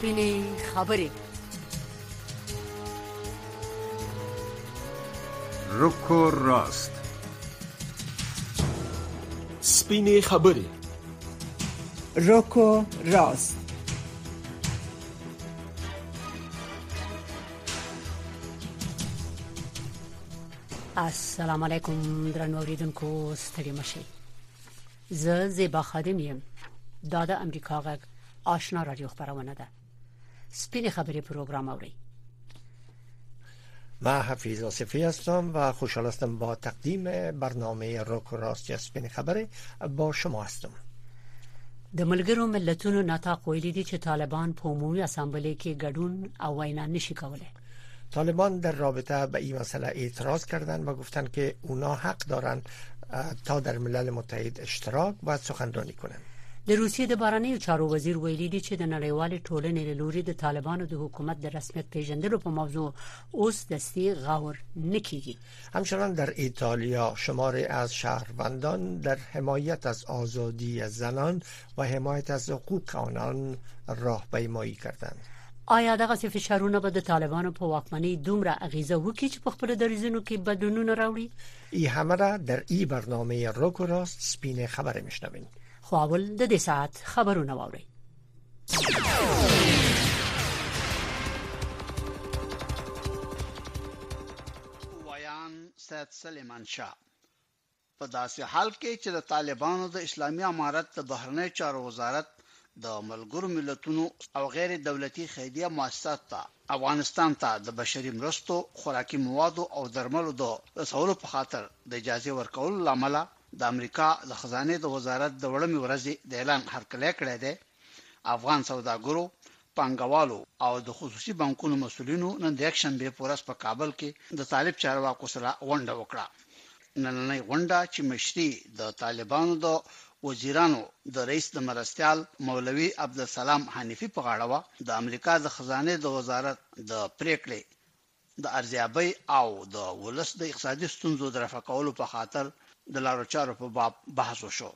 سپینې خبرې. روکو راست. سپینې خبرې. روکو راست. السلام علیکم درنو اوریدونکو، ستړي مشئ. زه زیبا خادم یم. دا د امریکا غږ آشنا رادیو خبرونه ده. سپینې خبرې پروګرام اوري. من حفیظ آصفی هستم و خوشحال هستم با تقدیم برنامه روکو راست یا سپینې خبرې با شما هستم. د ملګرو ملتونو نطاق ویلي دي چې طالبان په عمومي اسامبلې کې ګډون او وینا نشي کولای. طالبان در رابطه به این مسئله اعتراض کردند و گفتند که اونا حق دارند تا در ملل متحد اشتراک و سخنرانی کنند. د روسیې د بهرنیو چارو وزیر ویلي دی چې د نړیوالې ټولنې له لوري د طالبانو د حکومت د رسمیت پیژندلو په موضوع اوس دستي غور نکېږي. همچنان در ایتالیا شماری از شهروندان در حمایت از آزادی زنان و حمایت از حقوق آنان راهپیمایی کردند. آیا دغه فشارونه به د طالبانو په واکمنۍ دومره اغیزه وکړي چې په خپل دریځونو کې بدلونونه راوړي؟ این همه را در این برنامه روکو راست سپینې خبرې میشنوین. خو اول د دې ساعت خبرونه واورئ. ویان سید سلیمان شاه په داسې حال کې چې د طالبانو د اسلامي امارت د بهرنی چارو وزارت د ملګرو ملتونو او غیر دولتي خیریه مؤسسات ته افغانستان ته د بشري مرستو، خوراکي موادو او درملو د رسولو په خاطر د اجازه ورکولو لامل د امریکا د خزانه د وزارت د وړمې ورځې د اعلان هرکلی کړی دی. افغان سوداګرو، پانګوالو او د خصوصي بانکونو مسؤلینو نن د یکشنبه په ورځ په کابل کې د طالب چارواکو سره غونډه وکړه. نننۍ غونډه چې مشري د طالبانو د وزیرانو د رئیس د مرستیال مولوي عبدالسلام حنیفی په غاړه و، د امریکا د خزانه د وزارت د پریکړې د ارزیابۍ او د ولس د اقتصادي ستونزو د رفع کولو په خاطر د لارو چارو په باب بحث وشو.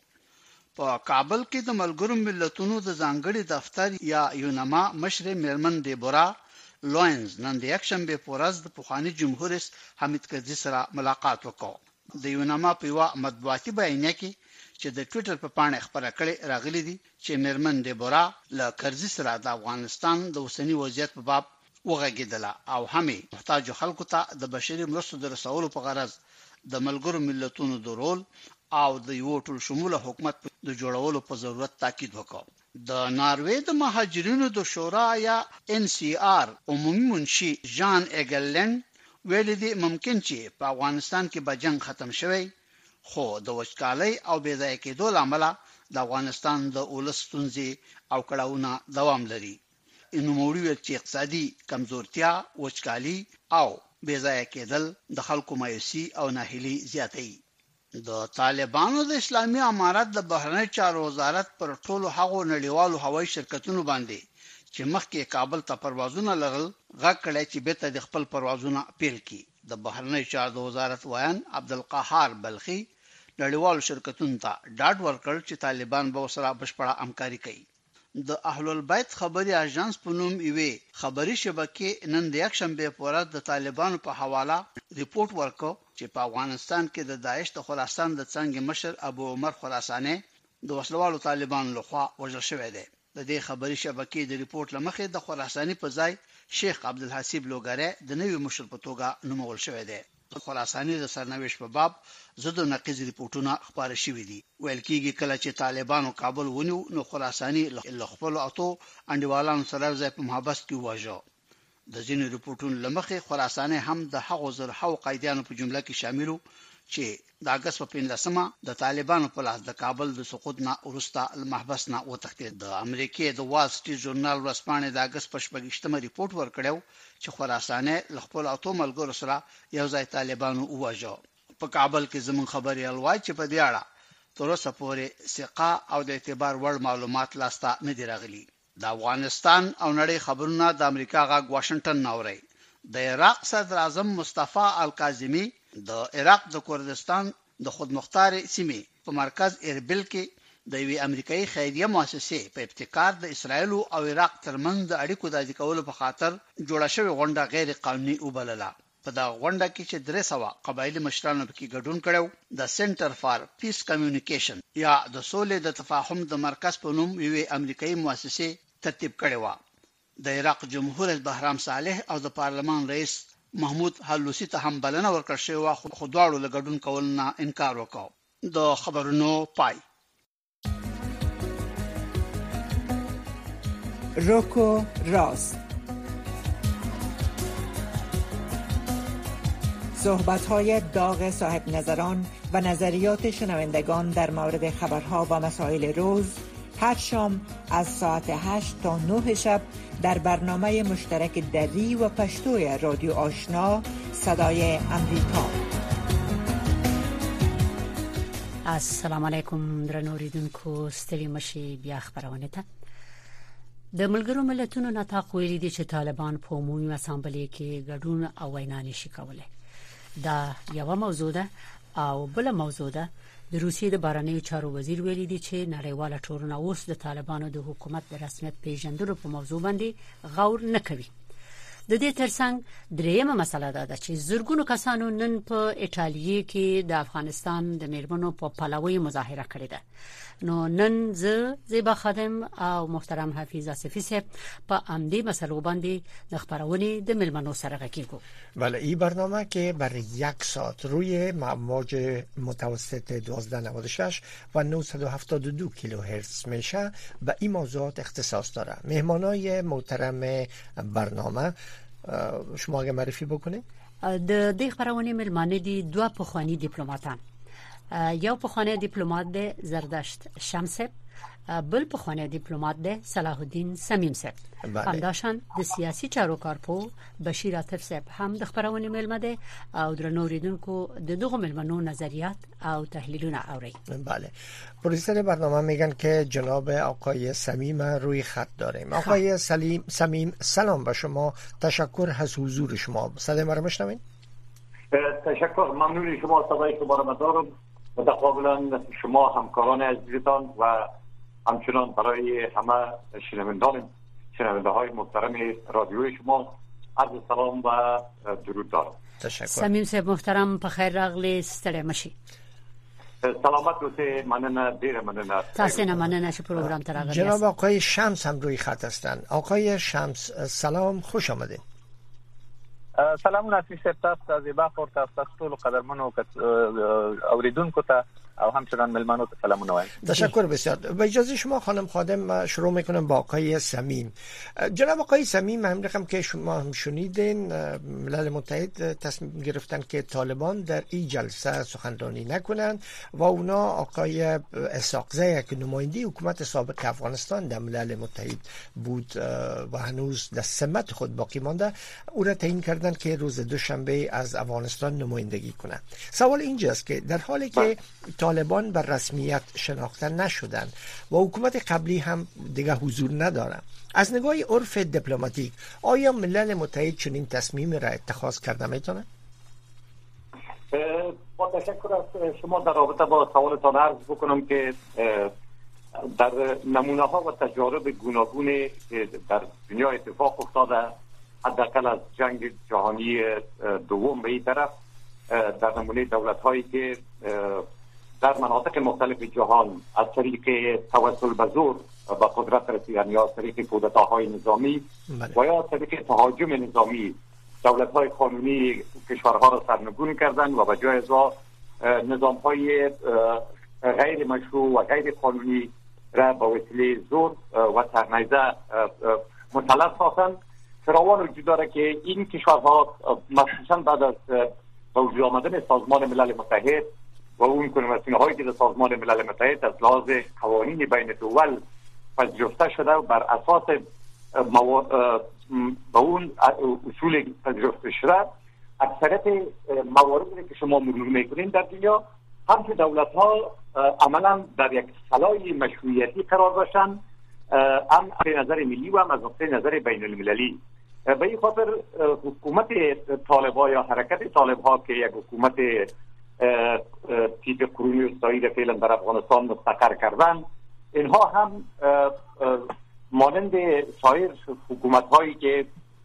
په کابل کې د ملګرو ملتونو د ځانګړي دفتر یا یونما مشر میرمن دیبورا لوینز نن د یکشنبه په ورځ د پخوانی جمهور رئیس حامد کرزي سره ملاقات وکړ. د یونما په یوه مطبوعاتي بیانیه کې چې د ټویټر په پاڼه خبره کړې راغلي دي چې میرمن دیبورا له کرزي سره د افغانستان د اوسنی وضعیت په باب وغږېدله او همې محتاج خلکو ته د بشري مرستو د رسولو په غرض د ملګرو ملتونو د رول او د یو ټول شموله حکومت د جوړولو په ضرورت تاکید وکړ. د ناروې د مهاجرینو د شورا یا NCR عمومي منشي جان ایګلند ویلي دی ممکن چې په افغانستان کې به جنگ ختم شوی، خو د وچکالۍ او بې ځایه کېدو له امله د افغانستان د ولس ستونزې او کړاوونه دوام لري. نوموړي ویل چې اقتصادي کمزورتیا، وچکالي او بې ځایه کېدل د خلکو مایوسي او ناهیلي زیاتوي. د طالبانو د اسلامي امارت د بهرنی چارو وزارت پر ټولو هغو نړیوالو هوایي شرکتونو باندې چې مخکې کابل ته پروازونه لرل غږ کړی چې بیرته د خپل پروازونه پیل کړي. د بهرنی چارو د وزارت ویان عبدالقهار بلخي نړیوالو شرکتونو ته ډاډ ورکړ چې طالبان به ورسره بشپړه همکاري کوي. د اهل البیت خبري اژانس په نوم یوې خبري شبکې نن د یکشنبه په ورځ د طالبانو په حواله ریپورت ورکړ چې په افغانستان کې د داعش د خراسان د څنګه مشر ابو عمر خراساني د وسلوالو طالبانو لخوا وژل شوی دی. د دې خبري شبکې د ریپورت لمخې د خراساني په ځای شیخ عبدالحسیب لوګری د نوي مشر په توګه نومول شوی دی. د خراساني د سرنوشت په باب زده نقیز ریپورتونه خبره شوې دي. ویل کېږي کله چې طالبانو کابل ونیو نو خراساني له خپل اتو انډیوالانو سره ځای په محبس کې وواژه. د ځینې ریپورتونو لمخې خراساني هم د هغو زرهاو قیدیانو په جمله کې شاملو چې د اگست په 15مه د طالبانو په لاس د کابل د سقوط نه وروسته محبس نه وتښتېد. د امریکای د وال سټریټ ژورنال ورځپاڼې د اگست په 28مه ریپورت ورکړو چې خراساني له خپل اتو ملګرو سره یو ځای طالبانو وواژه. په کابل کې زمون خبري الوای چې په دې اړه تر اوسه پورې ثقه او د اعتبار وړ معلومات لاسته نه دی راغلي. د افغانستان او نړۍ خبرونه د امریکا غاګ واشنگټن نوري. د عراق صدر اعظم مصطفی الکاظمی د عراق د کردستان د خودمختار سیمې په مرکز اربیل کې د یوې امریکایي خیریه مؤسسې په ابتکار د اسرایل او عراق ترمنځ د اړیکو د ځکولو په خاطر جوړه شوې غونډه غیر قانوني وبلله. په دا غونډه کې چې 300 قبایلی مشرانو پکې ګډون کړو، د سنټر فار پیس کمیونیکیشن یا د سولې د تفاهم د مرکز په نوم یوې امریکایي مؤسسې ترتیب کړې و. د عراق جمهور بهرام صالح او د پارلمان رئیس محمود حلوسی ته هم بلنه ورکړ شوې، خو دواړو له ګډون کول نه انکار وکړ. د خبرونو پای. روکو راست، صحبت‌های داغ صاحب نظران و نظریات شنوندگان در مورد خبرها و مسائل روز، هر شام از ساعت 8 تا 9 شب در برنامه مشترک دری و پشتوی رادیو آشنا صدای امریکا. السلام علیکم درنو اوریدونکو، ستړي مشي بیا خبرونه ته. د ملګرو ملتونو نطاق ویلي دي چې طالبان په عمومي اسامبلې کې ګډون او وینا نشي کولای. دا یو موضوع ده او بل موضوع ده. د روسیې د بهرنیو چارو وزیر ویلي دی چې نړیواله ټولنه اوس د طالبانو د حکومت د رسمیت پیژندلو په موضوع باندې غور نه کوي. د دې ترڅنګ دریمه مسله ده چې زرګونو کسانو نن په ایټالیا کې د افغانستان د میرمنو په پلوي مظاهره کړې ده. نو نن زیبا خادم او محترم حفیظ آصفی صاحب په امدی مسلو باندې د خبرونه د ملمنو سره غږیږو. بله، این برنامه که برای 1 ساعت روی موج متوسط 1296 و 972 کیلوهرتز میشه به این موضوعات اختصاص داره. مهمانای محترم برنامه شما اگه معرفی بکنید. د دې خبرونه ملمانه دي دوه پخوانی دیپلماتان. یو پخوانی دیپلمات دی زردشت شمس، بل پخوانی دیپلمات دی صلاح الدین سمیم صاحب. همداشان د سیاسي چارو کارپو بشیر عاطف صاحب هم د خبرونه ملمه دی او درنو اوریدونکو د دغه ملمنو نظریات او تحلیلونه اوري. بله، پروډوسر برنامه میگن که جناب آقای سمیم روی خط داریم. آقای سمیم سلام به شما، تشکر از حضور شما. صدای ما رو میشنوین؟ تشکر، ممنون شما. صدای شما رو دارم. متقابلا شما همکاران عزیزتان و همچنان برای همه شنونده های محترم رادیوی شما عرض سلام و درود دارم. تشکر. سمیم صاحب محترم، په خیر راغلی، ستړي مشي. سلامت اوسئ. مننه، ډیره مننه. تاسو نه مننه چې پروګرام ته راغلی. جناب آقای شمس هم روی خط هستند. آقای شمس سلام، خوش آمدید. سلامونه حفیظ صاحب، تاسو زیبا خور، تاسو ټول قدرمنو اوریدونکو ته او همچنان ملمانو ته سلامونه وایم. تشکر بسیار. با اجازه شما خانم خادم شروع میکنم با آقای سمیم. جناب آقای سمیم، هم رقم که شما هم شنیدین، ملل متحد تصمیم گرفتن که طالبان در این جلسه سخنرانی نکنند و اونا آقای اسحاقزی که نماینده حکومت سابق افغانستان در ملل متحد بود و هنوز در سمت خود باقی مانده، او را تعیین کردن که روز دوشنبه از افغانستان نمایندگی کنند. سوال اینجاست که در حالی که طالبان بر رسمیت شناخته نشدن و حکومت قبلی هم دیگه حضور ندارن، از نگاه عرف دیپلماتیک آیا ملل متحد چنین تصمیمی را اتخاذ کرده میتونه؟ با تشکر از شما. در رابطه با سوالتان عرض بکنم که در نمونه ها و تجارب گوناگونی که در دنیا اتفاق افتاده، حداقل از جنگ جهانی دوم به این طرف، در نمونه دولت هایی که در مناطق مختلف جهان از طریق توسل به زور به قدرت رسیدن یا از طریق کودتاهای نظامی و یا از طریق تهاجم نظامی دولت‌های قانونی کشورها را سرنگون کردن و به جای از نظام‌های غیر مشروع و غیر قانونی را با وسیله زور و سرنیزه مسلط ساختند. فراوان وجود داره که این کشورها مخصوصا بعد از به وجود آمدن سازمان ملل متحد و اون کنوانسیون‌هایی که در سازمان ملل متحد از لحاظ قوانین بین الدول پذیرفته شده و بر اساس با اون اصول پذیرفته شده، اکثریت مواردی که شما مرور میکنین در دنیا، هم که دولت‌ها عملا در یک خلای مشروعیتی قرار داشتن، هم از نظر ملی و هم از نظر بین المللی. به این خاطر حکومت طالب‌ها یا حرکت طالب‌ها که یک حکومت تیپ قرونی وسطایی را فعلا در افغانستان مستقر کردن، اینها هم مانند سایر حکومت‌هایی که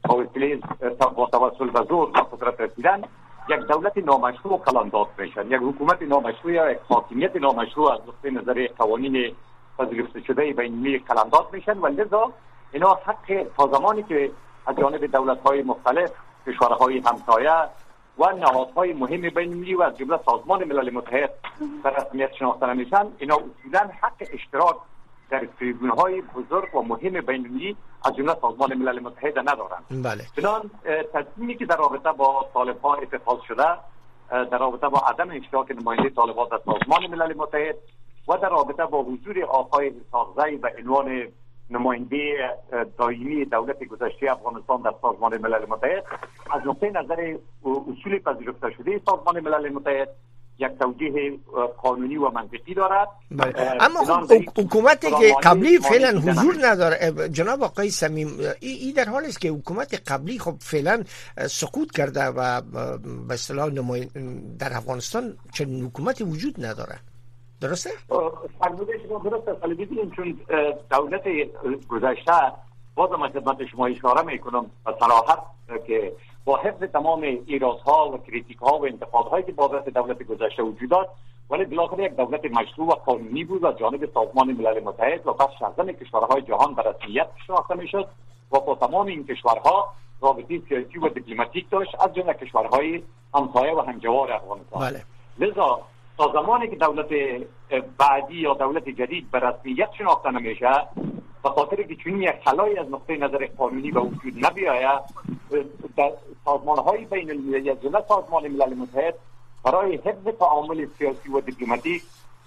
با توسل به زور به قدرت رسیدن یک دولت نامشروع قلمداد میشن، یک حکومت نامشروع یا یک حاکمیت نامشروع از نقطه نظر قوانین پذیرفته شده بین‌المللی قلمداد میشن و لذا اینا حق تا زمانی که از جانب دولت‌های مختلف، کشورهای همسایه و نهادهای مهم بین‌المللی و از جمله سازمان ملل متحد به رسمیت شناخته نمیشن، اینا اصولاً حق اشتراک در تریبون‌های بزرگ و مهم بین‌المللی از جمله سازمان ملل متحد ندارند. بله. چنان تصمیمی که در رابطه با طالبان اتخاذ شده در رابطه با عدم اشتراک نماینده طالبان در سازمان ملل متحد و در رابطه با حضور آقای اسحاقزی به عنوان نماینده دائمی دولت گذشته افغانستان در سازمان ملل متحد از نقطه نظر اصول پذیرفته شده سازمان ملل متحد یک توجیه قانونی و منطقی دارد. اما حکومتی که قبلی فعلا حضور نداره جناب آقای صمیم، این در حالی است که حکومت قبلی خب فعلا سقوط کرده و به اصطلاح در افغانستان چنین حکومتی وجود نداره، درسته؟ فرموده شما درسته، ولی ببینید چون دولت گذشته بازم خدمت شما اشاره میکنم به صراحت که با حفظ تمام ایرادها و کریتیک‌ها و انتقادهایی که بابت دولت گذشته وجود داشت، ولی بالاخره یک دولت مشروع و قانونی بود از جانب سازمان ملل متحد و بخش اعظم کشورهای جهان به رسمیت شناخته میشد و با تمام این کشورها رابطه سیاسی و دیپلماتیک داشت از جمله کشورهای همسایه و همجوار افغانستان. بله. لذا تا زمانی که دولت بعدی یا دولت جدید به رسمیت شناخته نمیشه، به خاطر که چون یک خلایی از نقطه نظر قانونی به وجود نبیاید، در سازمان‌های بین‌المللی از جمله سازمان ملل متحد برای حفظ تعامل سیاسی و دیپلماتیک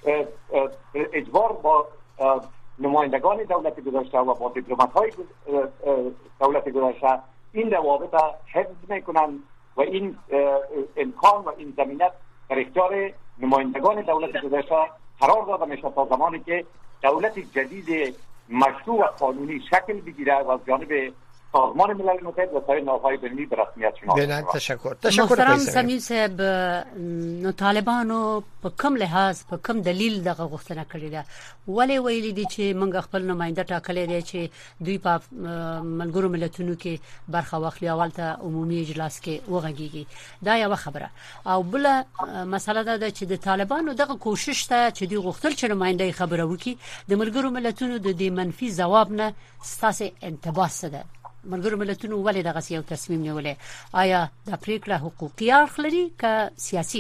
اجبار با نمایندگان دولت گذشته و با دیپلمات‌های دولت گذشته این روابط حفظ میکنند و این امکان و این ضمانت در اختیار نمایندگان دولت گذشته قرار داده میشه تا زمانی که دولت جدید مشروع و قانونی شکل بگیره و از جانب سازمان ملل متحد و سایر نهادهای بین‌المللی به رسمیت شناخته تشکر. محترم صمیم صاحب، نو طالبانو په کوم لحاظ په کوم دلیل دغه غوښتنه کړې ده؟ ولې ویلي دي چې موږ خپل نماینده ټاکلې دي چې دوی په ملګرو ملتونو کې برخه واخلي او ولته عمومي اجلاس کې وغږیږي؟ دا یو خبره. او بل مسله ده چې د طالبانو دغه کوشش ته چې دوی غوښتل چې نماینده خبره وکړي د ملګرو ملتونو د دې منفي ځواب نه ستاسو انتباه څه ده؟ ملګرو ملتونو ولې دغه یو تصمیم نیولې؟ آیا د پریکړه حقوقي اړخ لري که سیاسي؟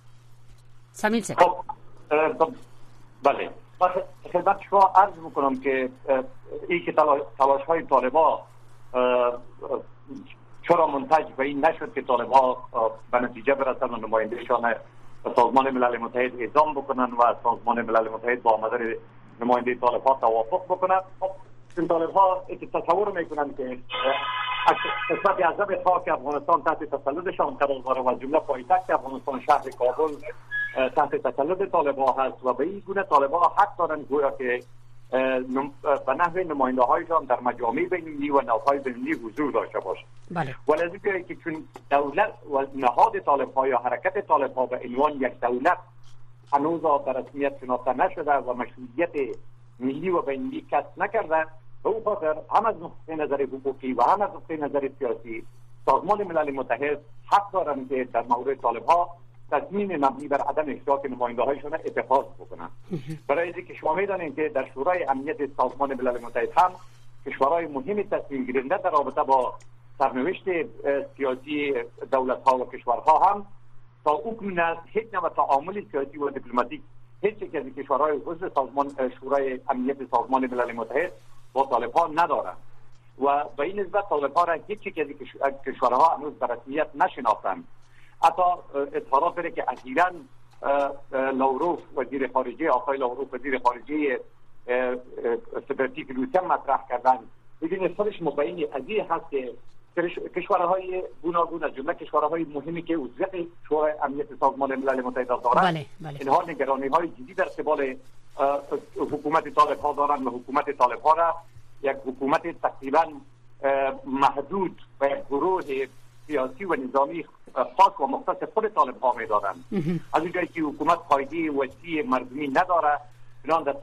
صمیم صاحب. بله، خدمت شما عرض میکنم که این که تلاش های طالبان چرا منتج به این نشد که طالبان به نتیجه برسن و نمایندهشان سازمان ملل متحد اعزام بکنن و سازمان ملل متحد با آمدن نماینده طالبان توافق بکنن. این طالب‌ها تصور میکنن که قسمت اعظم خاک افغانستان تحت تسلطشان قرار داره و جمله پایتخت افغانستان شهر کابل تحت تسلط طالبان هست و به این گونه طالبان حق دارن گویا که به نحو نماینده‌هایشان در مجامع بین‌المللی و نهادهای بین‌المللی حضور داشته باشند. بله. ولی که چون دولت و نهاد طالب‌ها یا حرکت طالب‌ها به عنوان یک دولت هنوز به رسمیت شناخته نشده و مشروعیت ملی و بین‌المللی کسب نکرده، به اون خاطر هم از نقطه نظر حقوقی و هم از نقطه نظر سیاسی سازمان ملل متحد حق دارند که در مورد طالب‌ها تصمیم مبنی بر عدم اشتراک نماینده‌هایشان اتخاذ بکنند. برای اینکه شما می‌دانید که در شورای امنیت سازمان ملل متحد هم کشورهای مهم تصمیم گیرنده در رابطه با سرنوشت سیاسی دولت‌ها و کشورها هم تا اکنون هیچ نوع تعامل سیاسی و دیپلماتیک هیچ یک از کشورهای عضو سازمان شورای امنیت سازمان ملل متحد با طالبان ندارند و به این نسبت طالبان را هیچ یک از کشورها هنوز به رسمیت نشناختند. حتی اظهارات داره که اخیراً لاوروف وزیر خارجه، آقای لاوروف وزیر خارجه سپرتیک روسیه مطرح کردن. ببینید خودش مبین از این هست که کشورهای گوناگون از جمله کشورهای مهمی که عضویت شورای امنیت سازمان ملل متحد دارند، اینها نگرانی‌های جدی در قبال حکومت طالب‌ها دارند و حکومت طالب‌ها را یک حکومت تقریباً محدود و یک گروه سیاسی و نظامی خاص و مختص خود طالب ها میدادند. از اونجایی که حکومت قاعده وسیع مردمی نداره، بنان در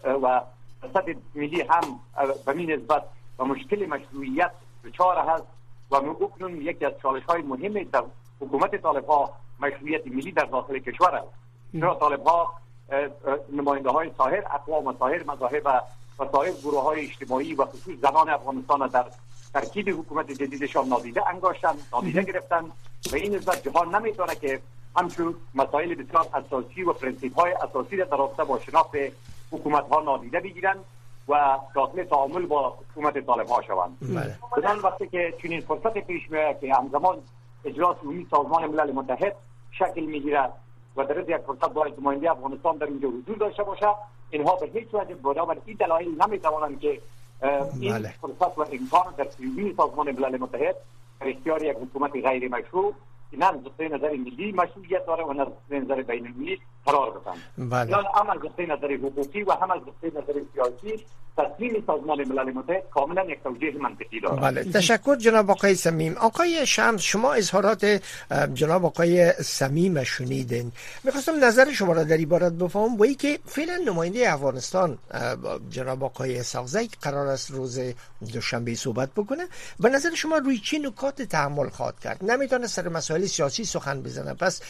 سطح ملی هم به این نسبت و مشکل مشروعیت دچار هست و اکنون یکی از چالش های مهم در حکومت طالب ها مشروعیت ملی در داخل کشور است. چرا طالب ها نماینده های سایر اقوام و سایر مذاهب و سایر گروه های اجتماعی و خصوص زنان افغانستان در ترکیب حکومت جدیدشان نادیده گرفتن و این نسبت جهان نمیتونه که همچون مسائل بسیار اساسی و پرنسیپ های اساسی در رابطه با شناخت حکومت ها نادیده بگیرن و داخل تعامل با حکومت طالب ها شوند. بدان وقتی که چنین فرصت پیش میاد که همزمان اجلاس عمومی سازمان ملل متحد شکل میگیره و در یک فرصت باید نماینده افغانستان در اینجا حضور داشته باشه، اینها به هیچ وجه بنابر این دلایل نمیتوانند که این فرصت و امکان در عمومی سازمان ملل متحد در اختیار یک حکومت غیر مشروع که نه از نظر ملی مشروعیت داره و نه از نظر بین المللی قرار بدن. یا هم از نظر حقوقی و هم از نظر سیاسی تصمیم سازمان ملل متحد کاملا یک توجیه منطقی داره. بله، تشکر جناب آقای صمیم. آقای شمس، شما اظهارات جناب آقای صمیم شنیدین. می‌خواستم نظر شما را در این باره بفهمم، با اینکه فعلا نماینده افغانستان جناب آقای اسحاقزی قرار است روز دوشنبه صحبت بکنه، به نظر شما روی چه نکات تحمل خواهد کرد؟ نمیتونه سر مسائل سیاسی سخن بزنه، پس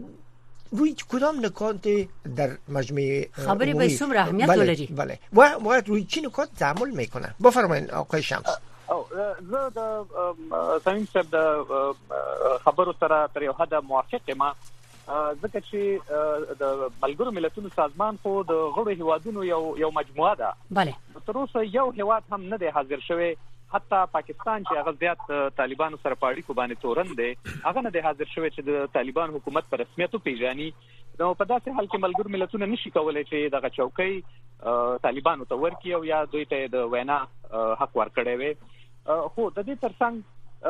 روی کدام نکات در مجمع خبری به سوم اهمیت داره؟ بله و روی چه نکات تعامل میکنه؟ بفرمایید آقای شمس. زه د صمیم صاحب د خبرو سره تر یو حد موافق یم، ځکه چې د ملګرو ملتونو سازمان خو د غړو هیوادونو یو مجموعه ده. بله، تر اوسه یو هیواد هم نه دی حاضر شوی، حتی پاکستان چې هغه زیات طالبانو سره په اړیکو باندې تورن دی، هغه نه دی حاضر شوی چې د طالبان حکومت په رسمیت وپیژني. نو په داسې حال کې ملګرو ملتونه نشي کولای چې دغه چوکۍ طالبانو ته ورکړي او یا دوی ته د وینا حق ورکړي وي. خو د دې ترڅنګ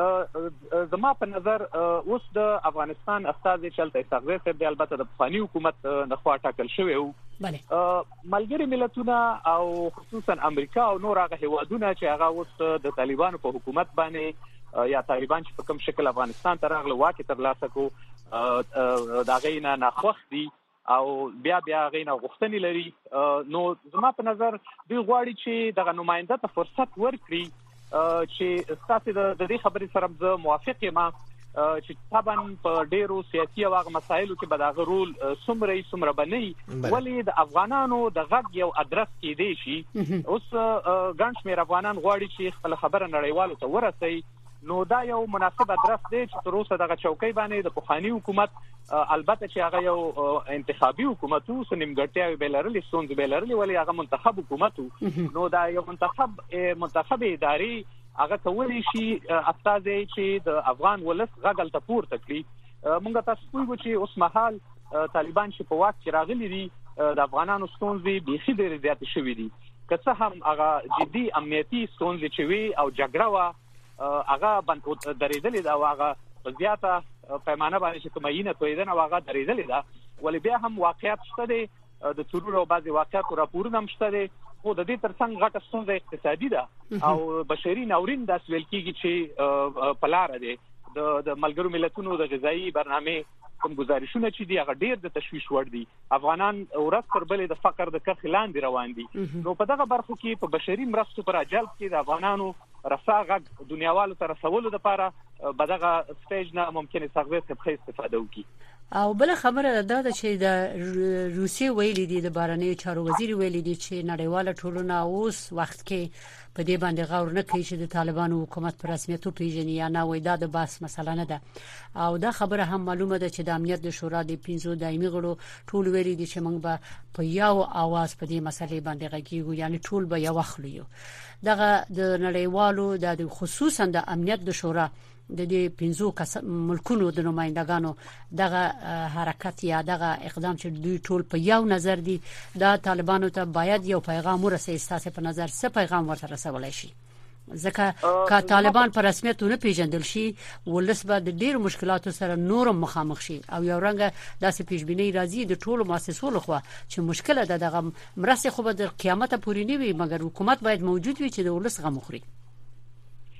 زما په نظر اوس د افغانستان استازي چلته اسحاقزی صاحب د البته د پخوانی حکومت نخوا ټاکل شوی وو. ملګري ملتونه او خصوصا امریکا او نور هغه هیوادونه چې هغه اوس د طالبانو په حکومت باندې یا طالبان چې په کوم شکل افغانستان ته راغله واکه تر لاسه کو دا غینه ناخوښ دي او بیا غینه غوښتنې لري. نو زما په نظر دوی غواړي چې دغه نماینده ته فرصت ورکړي چې تاسو د دې خبرې سره زه موافق یم چې طبعا په ډیرو سیاسي او هغه مسایلو کې به دا رول څومره بنئ، ولی د افغانانو د غږ یو ادرس کې دی شي. اوس ګڼ شمېر افغانان غواړي چې خپل خبره نړیوالو ته ورسوي، نو دا یو مناسب ادرس دی چې تر اوسه دغه چوکۍ باندې د پخوانی حکومت البته چې هغه یو انتخابي حکومت وو، سنمګټیاوي به لرلې، ستونزې به لرلې، ولی هغه منتخب حکومت وو. نو دا یو منتخب اداري هغه کولی شي استازي چې د افغان ولس غږ ته پورته کړي. موږ تاسو کوو چې اوس مهال طالبان چې په واک کې راغلي دي د افغانانو ستونزې بیخي ډېرې زیاتې شوې دي، که څه هم هغه جدي امنیتي ستونزې چې وي او جګړه وه هغه درېدلې ده او هغه په زیاته پیمانه باندې چې کومه یینه تویدنه هغه درېدلې ده، ولی بیا هم واقعیت شته دی، د ترور او بعضې واقعیتو راپورونه هم شته دی. خو د دې ترڅنګ غټه ستونزه اقتصادي ده او بشري ناورین داسې ویل کېږي چې په لاره دی. د ملګرو ملتونو د غذایي برنامې کوم گزارشونه چې دي هغه ډیر د تشویش وړ دي. افغانان ورځ تر بلې د فقر د کرښې لاندې روان دي. نو په دغه برخو کې په بشري مرستو پر اجل کې د افغانانو رسا غږ دنیاوالو ته رسولو لپاره به دغه سټیج نه ممکن اسحاقزی صاحب ښه استفاده وکړي. او بل خبره دا ده چې د روسیې ویلي دي، د بهرنیو چارو وزیر ویلي دي چې نړیواله ټولنه اوس وخت کې په دې باندې غور نه کوي چې د طالبانو حکومت په رسمیت وپیژني یا نه، وای دا د بحث مسله نه ده. او دا خبره هم معلومه ده چې د امنیت د شورا د 15 دایمي غړو ټول ویلي دي چې موږ به په یو आवाज په دې مسلې باندې غږیږو، یعنی ټول به یو خلیو. دغه د نړیوالو د خصوصا د امنیت د شورا د دې 15 ملکونو د نمائندگانو دغه حرکت یا دغه اقدام چې دوی ټول په یو نظر دي، دا طالبانو ته باید یو پیغام ورسوي. ستاسو په نظر څه پیغام ورته رسولای شي؟ ځکه که طالبان په رسمیت نه پیژندل شي، ولس به د ډیر مشکلاتو سره نور مخامخ شي او یو رنګ داسې پیشبینی راځي د ټولو مؤسسو لخوا چې مشکله ده دغه مرسته خو به د قیامت پورې نه وي، مګر حکومت باید موجود وي چې د ولس غم خوري.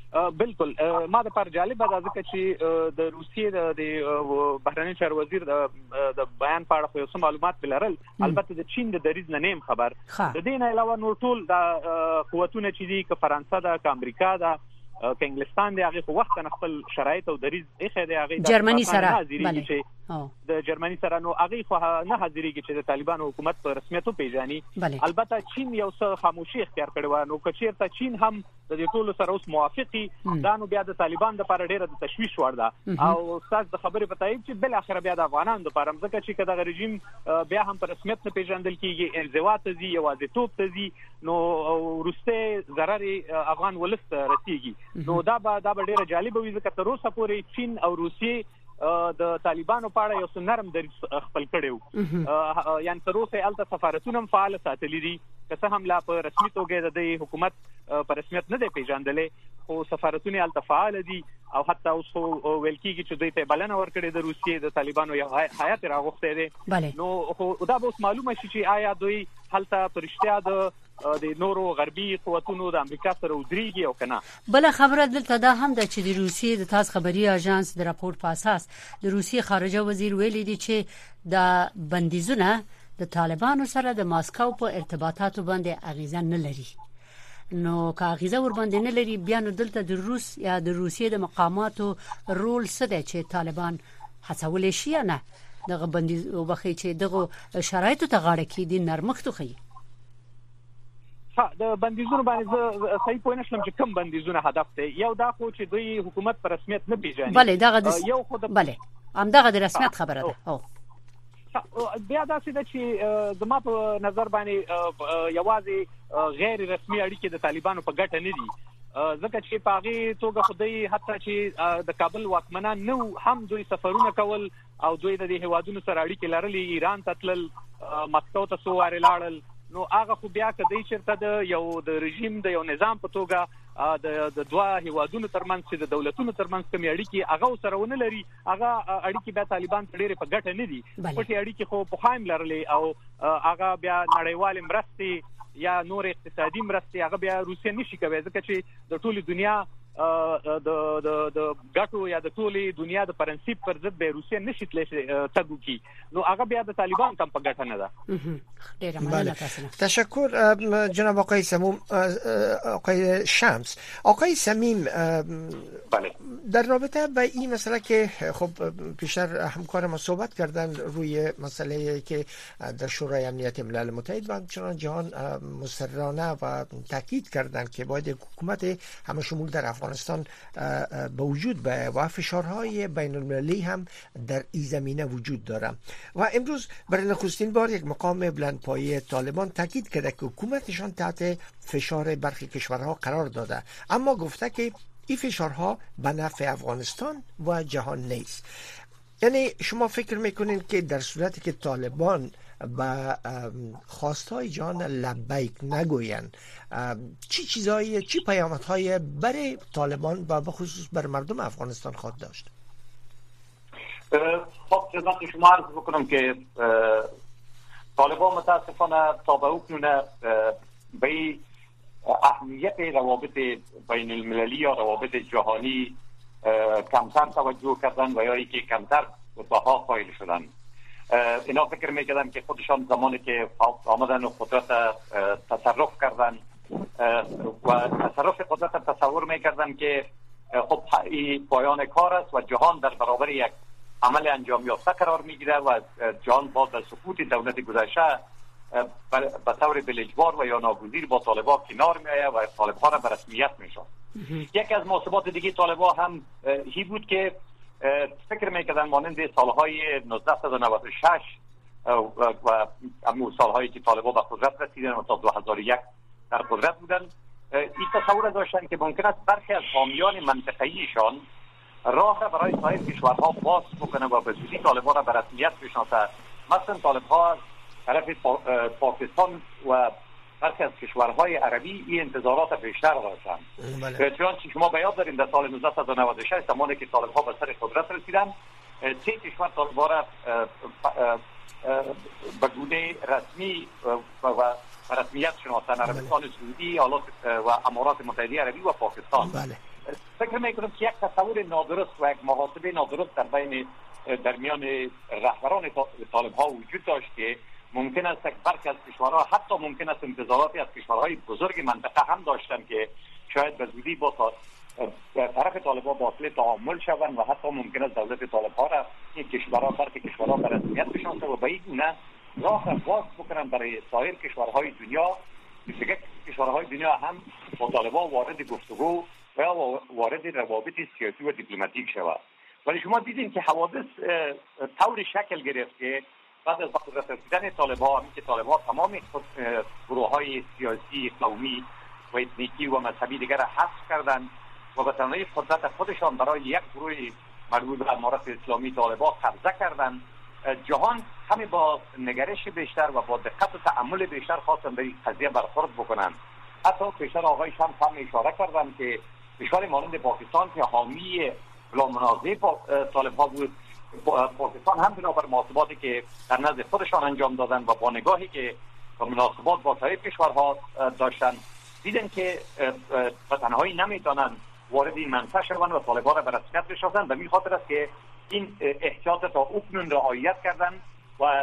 بالکل ما د پر جالب ده ځکه چې د روسیې د بهرنی چارو وزیر د بیان په اړه یو څه معلومات بلرل البته د چین د دریز نه نیم خبر د دې نه علاوه نور ټول د قوتونه چې دي ک فرانسه ده ک امریکا ده ک انګلستان دی هغه وخت نه خپل شرایط او دریز اخی دی هغه جرمني سره د جرمنی سره نو هغه خو نه حاضرېږي چې د طالبان حکومت په رسمیت پیژني البته چین یو څه خاموشي اختیار کړي و نو کچیرته چین هم د دې ټولو سره اوس موافقي دا نو بیا د طالبان د لپاره ډیره د تشویش وړ ده او تاسو د خبرې په تایید چې بل اخر بیا د افغانانو لپاره ځکه چې کله رژیم بیا هم په رسمیت نه پیژندل کیږي انزوا ته زی یوازیتوب ته زی نو روسته ضرر افغان ولست رسیږي نو دا به ډیره جالب وي ځکه تر اوسه پورې چین او روسیې د طالبانو په اړه یو څه نرم دریځ خپل کړو یعنی تر اوسه الته سفارتونه فعال ساتلي دي که څه هم لا په رسمي توګه د حکومت په رسمیت نه دی پیژندلې خو سفارتونه الته فعال دي او حتی اوس ویل کیږي چې دوی ته بلنه ورکړي د روسیې د طالبانو یو هیات راغوښته دي نو خو دا به معلومه شي چې آیا دوی هلته پرشتیا د نورو غربي قوتونو د امریکا سره ودرېږي او کنه بل خبره دلته دا هم ده چې د روسیې د تاس خبري اژانس د راپور په اساس د روسیې خارجه وزیر ویلي دی چې د بندیزونه د طالبانو سره د ماسکو په ارتباطاتو باندې اغیزه نه لري نو که اغیزه ور باندې نه لري بیا نو دلته د روس یا د روسیې د مقاماتو رول څه دی چې طالبان هڅول شي یا نه دغه بندیز وبخي چې دغه شرایطو ته غاړه کې دي نرمښت خو د بندیزونو باندې صحیح پوه نشم چې کوم بندیزونه هدف دی یو دا خو چې دوی حکومت پر رسمیت نه پیژني بله دغه یو خو هم دغه د رسمیت خبره ده بیا دا څه چې زما په نظر باندې یوازې غیر رسمي اړیکې د طالبانو په ګټه نه دي ځکه چې په هغه توګه خدای حتی چې د کابل واکمنان نو هم دوی سفرونه کول او دوی د هیوادونو سره اړیکې لرلې ایران ته تلل مسکو ته سوار لاړل نو هغه خو بیا کدی چرته د یو د رژیم د یو نظام په توګه د دوه هیوادونو ترمنځ چې د دولتونو ترمنځ کوم اړیکې هغه سره ونه لري هغه اړیکې بیا طالبان ډېر په ګټه نه دي پټي اړیکې خو په خایم لرلې او هغه بیا نړیوال مرستې یا نور اقتصادي مرستې هغه بیا روسیه نشي کوي ځکه چې د ټولي دنیا د ګټو یا د ټولي دنیا د پرنسيپ پر ضد به روسیه نشي تللی تګو کی نو هغه بیا د طالبان کم په ګټه نه ده ډیره مننه تاسو تشکر جناب آقای سموم آقای شمس آقای سمیم بله در رابطه با این مسئله که خب پیشتر همکار ما صحبت کردن روی مسئله که در شورای امنیت ملل متحد و همچنان جهان مصرانه و تاکید کردن که باید حکومت همه شمول در افغانستان به وجود بیاید و فشارهای بین المللی هم در این زمینه وجود داره و امروز برای نخستین بار یک مقام بلندپایه طالبان تاکید کرده که حکومتشان تحت فشار برخی کشورها قرار داده اما گفته که این فشارها به نفع افغانستان و جهان نیست. یعنی شما فکر میکنین که در صورتی که طالبان با خواستهای جهان لبیک نگوین چی پیامدهای برای طالبان و به خصوص بر مردم افغانستان خواهد داشت؟ خب خدمت شما عرض بکنم که طالبان متاسفانه تا به اکنون به اهمیت روابط بین المللی یا روابط جهانی کمتر توجه کردن و یا اینکه کمتر بها قائل شدن. اینا فکر میکردن که خودشان زمانی که آمدن و قدرت تصرف کردن و تصرف قدرت تصور میکردن که خب پایان کار است و جهان در برابر یک عمل انجام یافته قرار میگیره و جهان با سقوط دولت گذشته به طور بالاجبار و یا ناگزیر با طالبان کنار میآید و طالبان را به رسمیت میشد. یکی از محاسبات دیگه طالبان هم هی بود که فکر میکردن مانند سالهای 1996 و همون سالهایی که طالبان به قدرت رسیدن و تا 2001 در قدرت بودن این تصور داشتن که ممکن است برخی از حامیان منطقه‌ایشان راه را برای سایر کشورها باز بکنه و به زودی طالبان را به رسمیت بشناسه. مثلا طالبان طرف پاکستان و برخی از کشورهای عربی این انتظارات بیشتر داشتن. چنانچه شما به یاد دارین در سال 1996 زمانی که طالبان به سر قدرت رسیدن 3 کشور طالبان را به گونه رسمی و رسمیت شناختن: عربستان سعودی، و امارات متحده عربی و پاکستان. فکر میکنم که یک تصور نادرست و یک محاسبه نادرست در میان رهبران طالب ها وجود داشت که ممکن است که برخی از کشورها حتی ممکن است انتظاراتی از کشورهای بزرگ منطقه هم داشتن که شاید به زودی با طرف طالب‌ها باطل تعامل شوند و حتی ممکن است دولت طالب‌ها را این کشورها برخی کشورها به رسمیت بشناسه و به این گونه راه را باز بکنن برای سایر کشورهای دنیا که کشورهای دنیا هم با طالب‌ها وارد گفتگو و وارد روابط سیاسی و دیپلماتیک شود. ولی شما دیدین که حوادث طور شکل گرفت که بعد از قدرت رسیدن طالب‌ها که طالب‌ها تمام گروه‌های سیاسی، قومی و اتنیکی و مذهبی دیگر را حذف کردند و به تنهایی قدرت خودشان برای یک گروه مربوط به امارت اسلامی طالب‌ها قبضه کردند. جهان همه با نگرش بیشتر و با دقت و تأمل بیشتر خواستند به این قضیه برخورد بکنند. حتی پیشتر آقای شمس هم اشاره کردند که کشور مانند پاکستان که حامی بلا منازعه طالب‌ها بود، پاکستان هم بنابر محاسباتی که در نزد خودشان انجام دادن و با نگاهی که مناسبات با سایر کشورها داشتن دیدن که به تنهایی نمیتونن وارد این منطقه شوند و طالب‌ها را به رسمیت بشناسند و این خاطر است که این احتیاط تا اکنون رعایت کردن و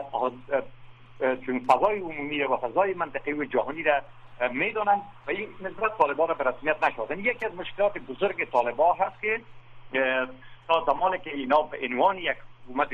چون فضای عمومی و فضای منطقه‌ای و جهانی را میدونن و این نسبت طالب‌ها را به رسمیت نشدن. یکی از مشکلات بزرگ طالب‌ها هست که تا زمانی که اینا به عنوان یک حکومت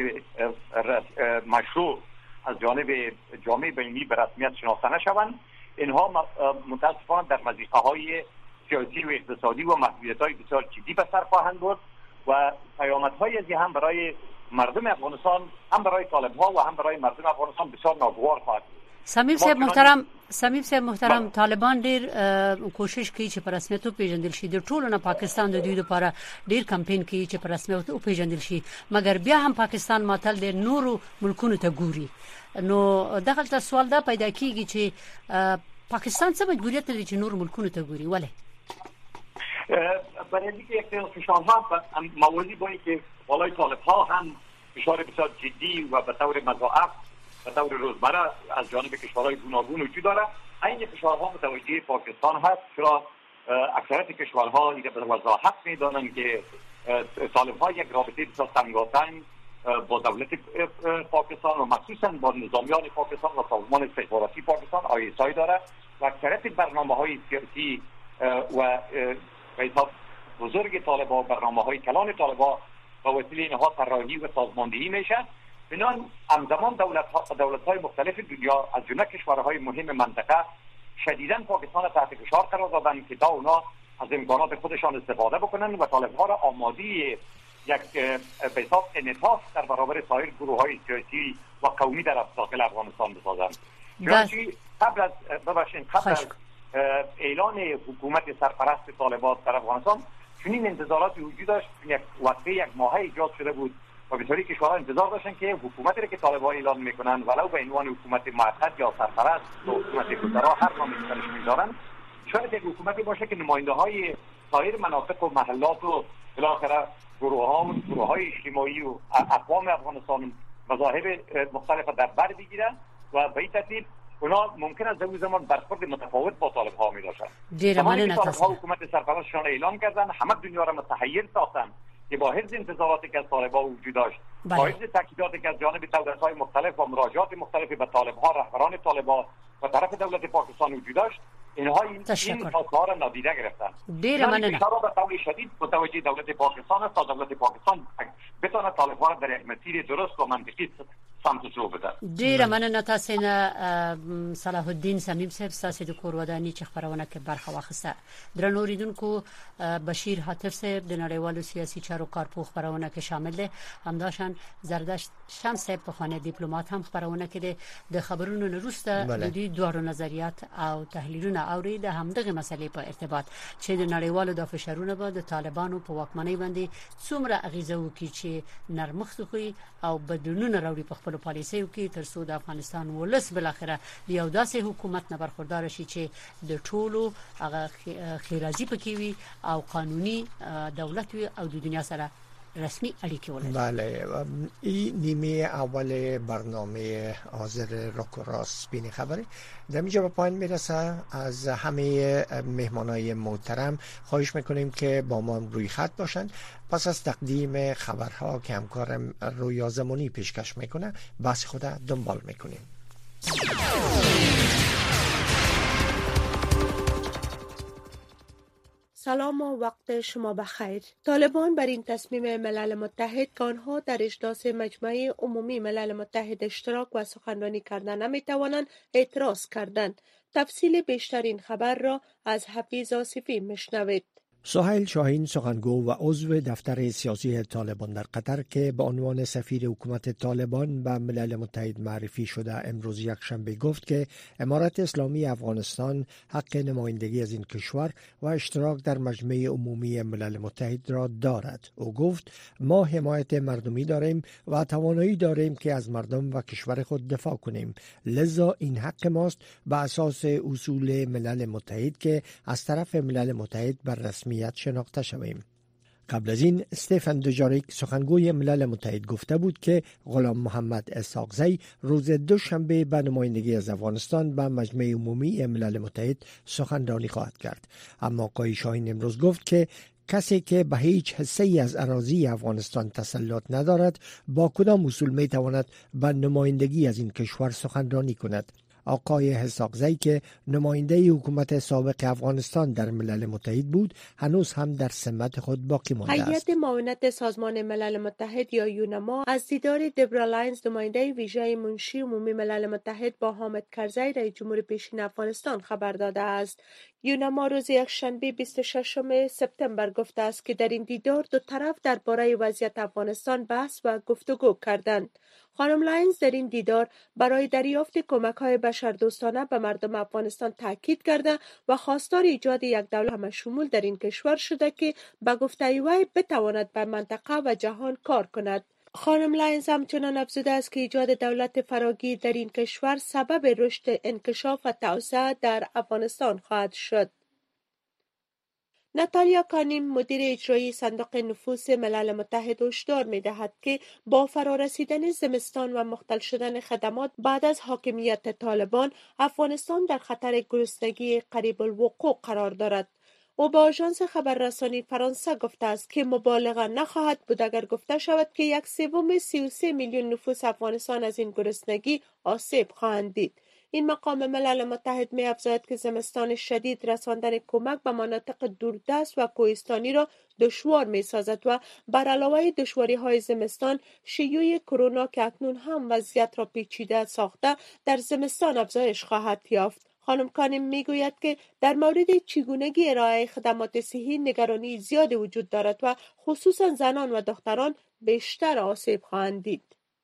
مشروع از جانب جامعه بین‌المللی به رسمیت شناخته نشوند، اینها متاسفانه در مضیقه‌های سیاسی و اقتصادی و محدودیت‌های بسیار جدی به سر خواهند برد و پیامدهای از هم برای مردم افغانستان، هم برای طالب‌ها و هم برای مردم افغانستان بسیار ناگوار خواهد بود. سمیم صاحب محترم طالبان ډیر کوشش کوي چې په رسمیت وپیژندل شي، د ټولو نه پاکستان د دوی لپاره ډیر کمپاین کوي چې په رسمیت وپیژندل شي، مګر بیا هم پاکستان ماتل د نورو ملکونو ته ګوري. نو دغلته سوال دا پیدا کیږي چې پاکستان څه مجبوریت لري چې نورو ملکونو ته ګوري؟ ولې؟ برای اینکه یک فشارها موازی با اینکه بالای طالب‌ها هم فشار بسیار جدی و به طور مضاعف به طور روزمره از جانب کشورهای گوناگون وجود داره، این فشارها متوجه پاکستان هست. چرا اکثریت کشورها این به وضاحت می‌دانند که طالب‌ها یک رابطه بسیار تنگاتنگ با دولت پاکستان و مخصوصا با نظامیان پاکستان و سازمان استخباراتی پاکستان ISI داره و اکثریت برنامه‌های سیاسی و حساب بزرگ طالب‌ها، برنامه‌های کلان طالب‌ها با وسیله اینها طراحی و سازماندهی میشه. بنابراین همزمان دولت‌های مختلف دنیا از جمله کشورهای مهم منطقه شدیداً پاکستان تحت فشار قرار دادن که اونا از امکانات خودشان استفاده بکنن و طالب‌ها را آماده یک به حساب انعطاف در برابر سایر گروه‌های سیاسی و قومی در داخل افغانستان بسازند. چنانچه قبل از اعلان حکومت سرپرست طالبان در افغانستان چنین انتظاراتی وجود داشت، یک وقفه یک ماهه ایجاد شده بود و به طوری کشورها انتظار داشتن که حکومتی را که طالبان اعلان میکنن ولو به عنوان حکومت موقت یا سرپرست یا حکومت گذرا هر نامی برش میذارن، شاید یک حکومتی باشه که نماینده های سایر مناطق و محلات و بالاخره گروه‌های اجتماعی و اقوام افغانستان مذاهب مختلف در بر بگیرن و به این ترتیب اونا ممکن است در اون زمان برخورد متفاوت با طالب‌ها می‌داشتن. زمانی که طالب‌ها حکومت سرپرستشان اعلان کردن، همه دنیا را متحیر ساختن که با حفظ انتظاراتی که از طالب‌ها وجود داشت، با حفظ تاکیداتی که از جانب دولت‌های مختلف و مراجعات مختلف به طالب‌ها، رهبران طالب‌ها و طرف دولت پاکستان وجود داشت، اینها این خواست‌ها را نادیده گرفتن. ډیر مننه. به طور شدید متوجه دولت پاکستان است تا دولت پاکستان بتونه طالب‌ها را در مسیر درست و منطقی سمت سو بده. ډیر مننه تاسو نه صلاح الدین سمیم صاحب تاسو د کور ودانۍ چې خبرونه کې برخه واخیسته. درنو اوریدونکو بشیر حاتف صاحب د نړیوالو سیاسي چارو کارپوه خبرونه کې شامل دي، همداشان زردشت شمس صاحب په خانه دیپلمات هم خبرونه کې د خبرونو وروسته د دې دوه نظریات او تحلیلونه اورید همدغه مسلې په ارتباط چې د نړیوالو د فشارونو به د طالبانو په واکمنۍ باندې څومره اغیزه وکړي چې نرمښت کوي او بدلونونه راوړي په خپل پالیسیو کې تر څو د افغانستان ولس بل اخره یو داسې حکومت نه برخوردار شي چې د ټولو هغه خیرازي پکې وي او قانوني دولت وي او د دنیا سره رسمی اړیکې ولري. بله، این نیمه اول برنامه حاضر روک و راست سپین خبری در اینجا به پایان میرسه. از همه مهمانای محترم خواهش میکنیم که با ما روی خط باشن. پس از تقدیم خبرها که همکارم رویا زمانی پیشکش میکنه بحث خود دنبال میکنیم. سلام و وقت شما بخیر. طالبان بر این تصمیم ملل متحد که آنها در اجلاس مجمع عمومی ملل متحد اشتراک و سخنرانی کردن نمیتوانند اعتراض کردند. تفصیل بیشتر این خبر را از حفیظ آصفی میشنوید. سهیل شاهین سخنگو و عضو دفتر سیاسی طالبان در قطر که به عنوان سفیر حکومت طالبان به ملل متحد معرفی شده امروز یکشنبه گفت که امارت اسلامی افغانستان حق نمایندگی از این کشور و اشتراک در مجمع عمومی ملل متحد را دارد. او گفت ما حمایت مردمی داریم و توانایی داریم که از مردم و کشور خود دفاع کنیم، لذا این حق ماست به اساس اصول ملل متحد که از طرف ملل متحد بر رسمیت شناخته شویم. قبل از این استفان دوجاریک سخنگوی ملل متحد گفته بود که غلام محمد اسحاقزی روز دوشنبه به نمایندگی از افغانستان به مجمع عمومی ملل متحد سخنرانی خواهد کرد. اما آقای شاهین امروز گفت که کسی که به هیچ حصه‌ای از اراضی افغانستان تسلط ندارد با کدام اصول می تواند به نمایندگی از این کشور سخنرانی کند. آقای اسحاقزی که نماینده حکومت سابق افغانستان در ملل متحد بود هنوز هم در سمت خود باقی مانده است. هیئت معاونت سازمان ملل متحد یا یونما از دیدار دبرا لاینز نماینده ویژه منشی عمومی ملل متحد با حامد کرزی رئیس جمهور پیشین افغانستان خبر داده است. یونما روز یکشنبه 26 سپتامبر گفته است که در این دیدار دو طرف درباره وضعیت افغانستان بحث و گفتگو کردند. خانم لاینز در این دیدار برای دریافت کمک‌های بشردوستانه به مردم افغانستان تاکید کرده و خواستار ایجاد یک دولت همشمول در این کشور شده که به گفته وی بتواند بر منطقه و جهان کار کند. خانم لاینز همچنان افزوده است که ایجاد دولت فراگیر در این کشور سبب رشد انکشاف و توسعه در افغانستان خواهد شد. ناتالیا کانیم مدیر اجرایی صندوق نفوس ملل متحد هشدار می‌دهد که با فرارسیدن زمستان و مختل شدن خدمات بعد از حاکمیت طالبان افغانستان در خطر گرسنگی قریب الوقوع قرار دارد. او با آژانس خبررسانی فرانسه گفته است که مبالغه نخواهد بود اگر گفته شود که 1/3 میلیون نفوس افغانستان از این گرسنگی آسیب خواهند دید. این مقام ملل متحد می افزاید که زمستان شدید رساندن کمک به مناطق دوردست و کوهستانی را دشوار می سازد و بر علاوه دشواری های زمستان شیوع کرونا که اکنون هم وضعیت را پیچیده ساخته در زمستان افزایش خواهد یافت. خانم کانیم می گوید که در مورد چگونگی ارائه خدمات صحی نگرانی زیادی وجود دارد و خصوصا زنان و دختران بیشتر آسیب خواهند دید.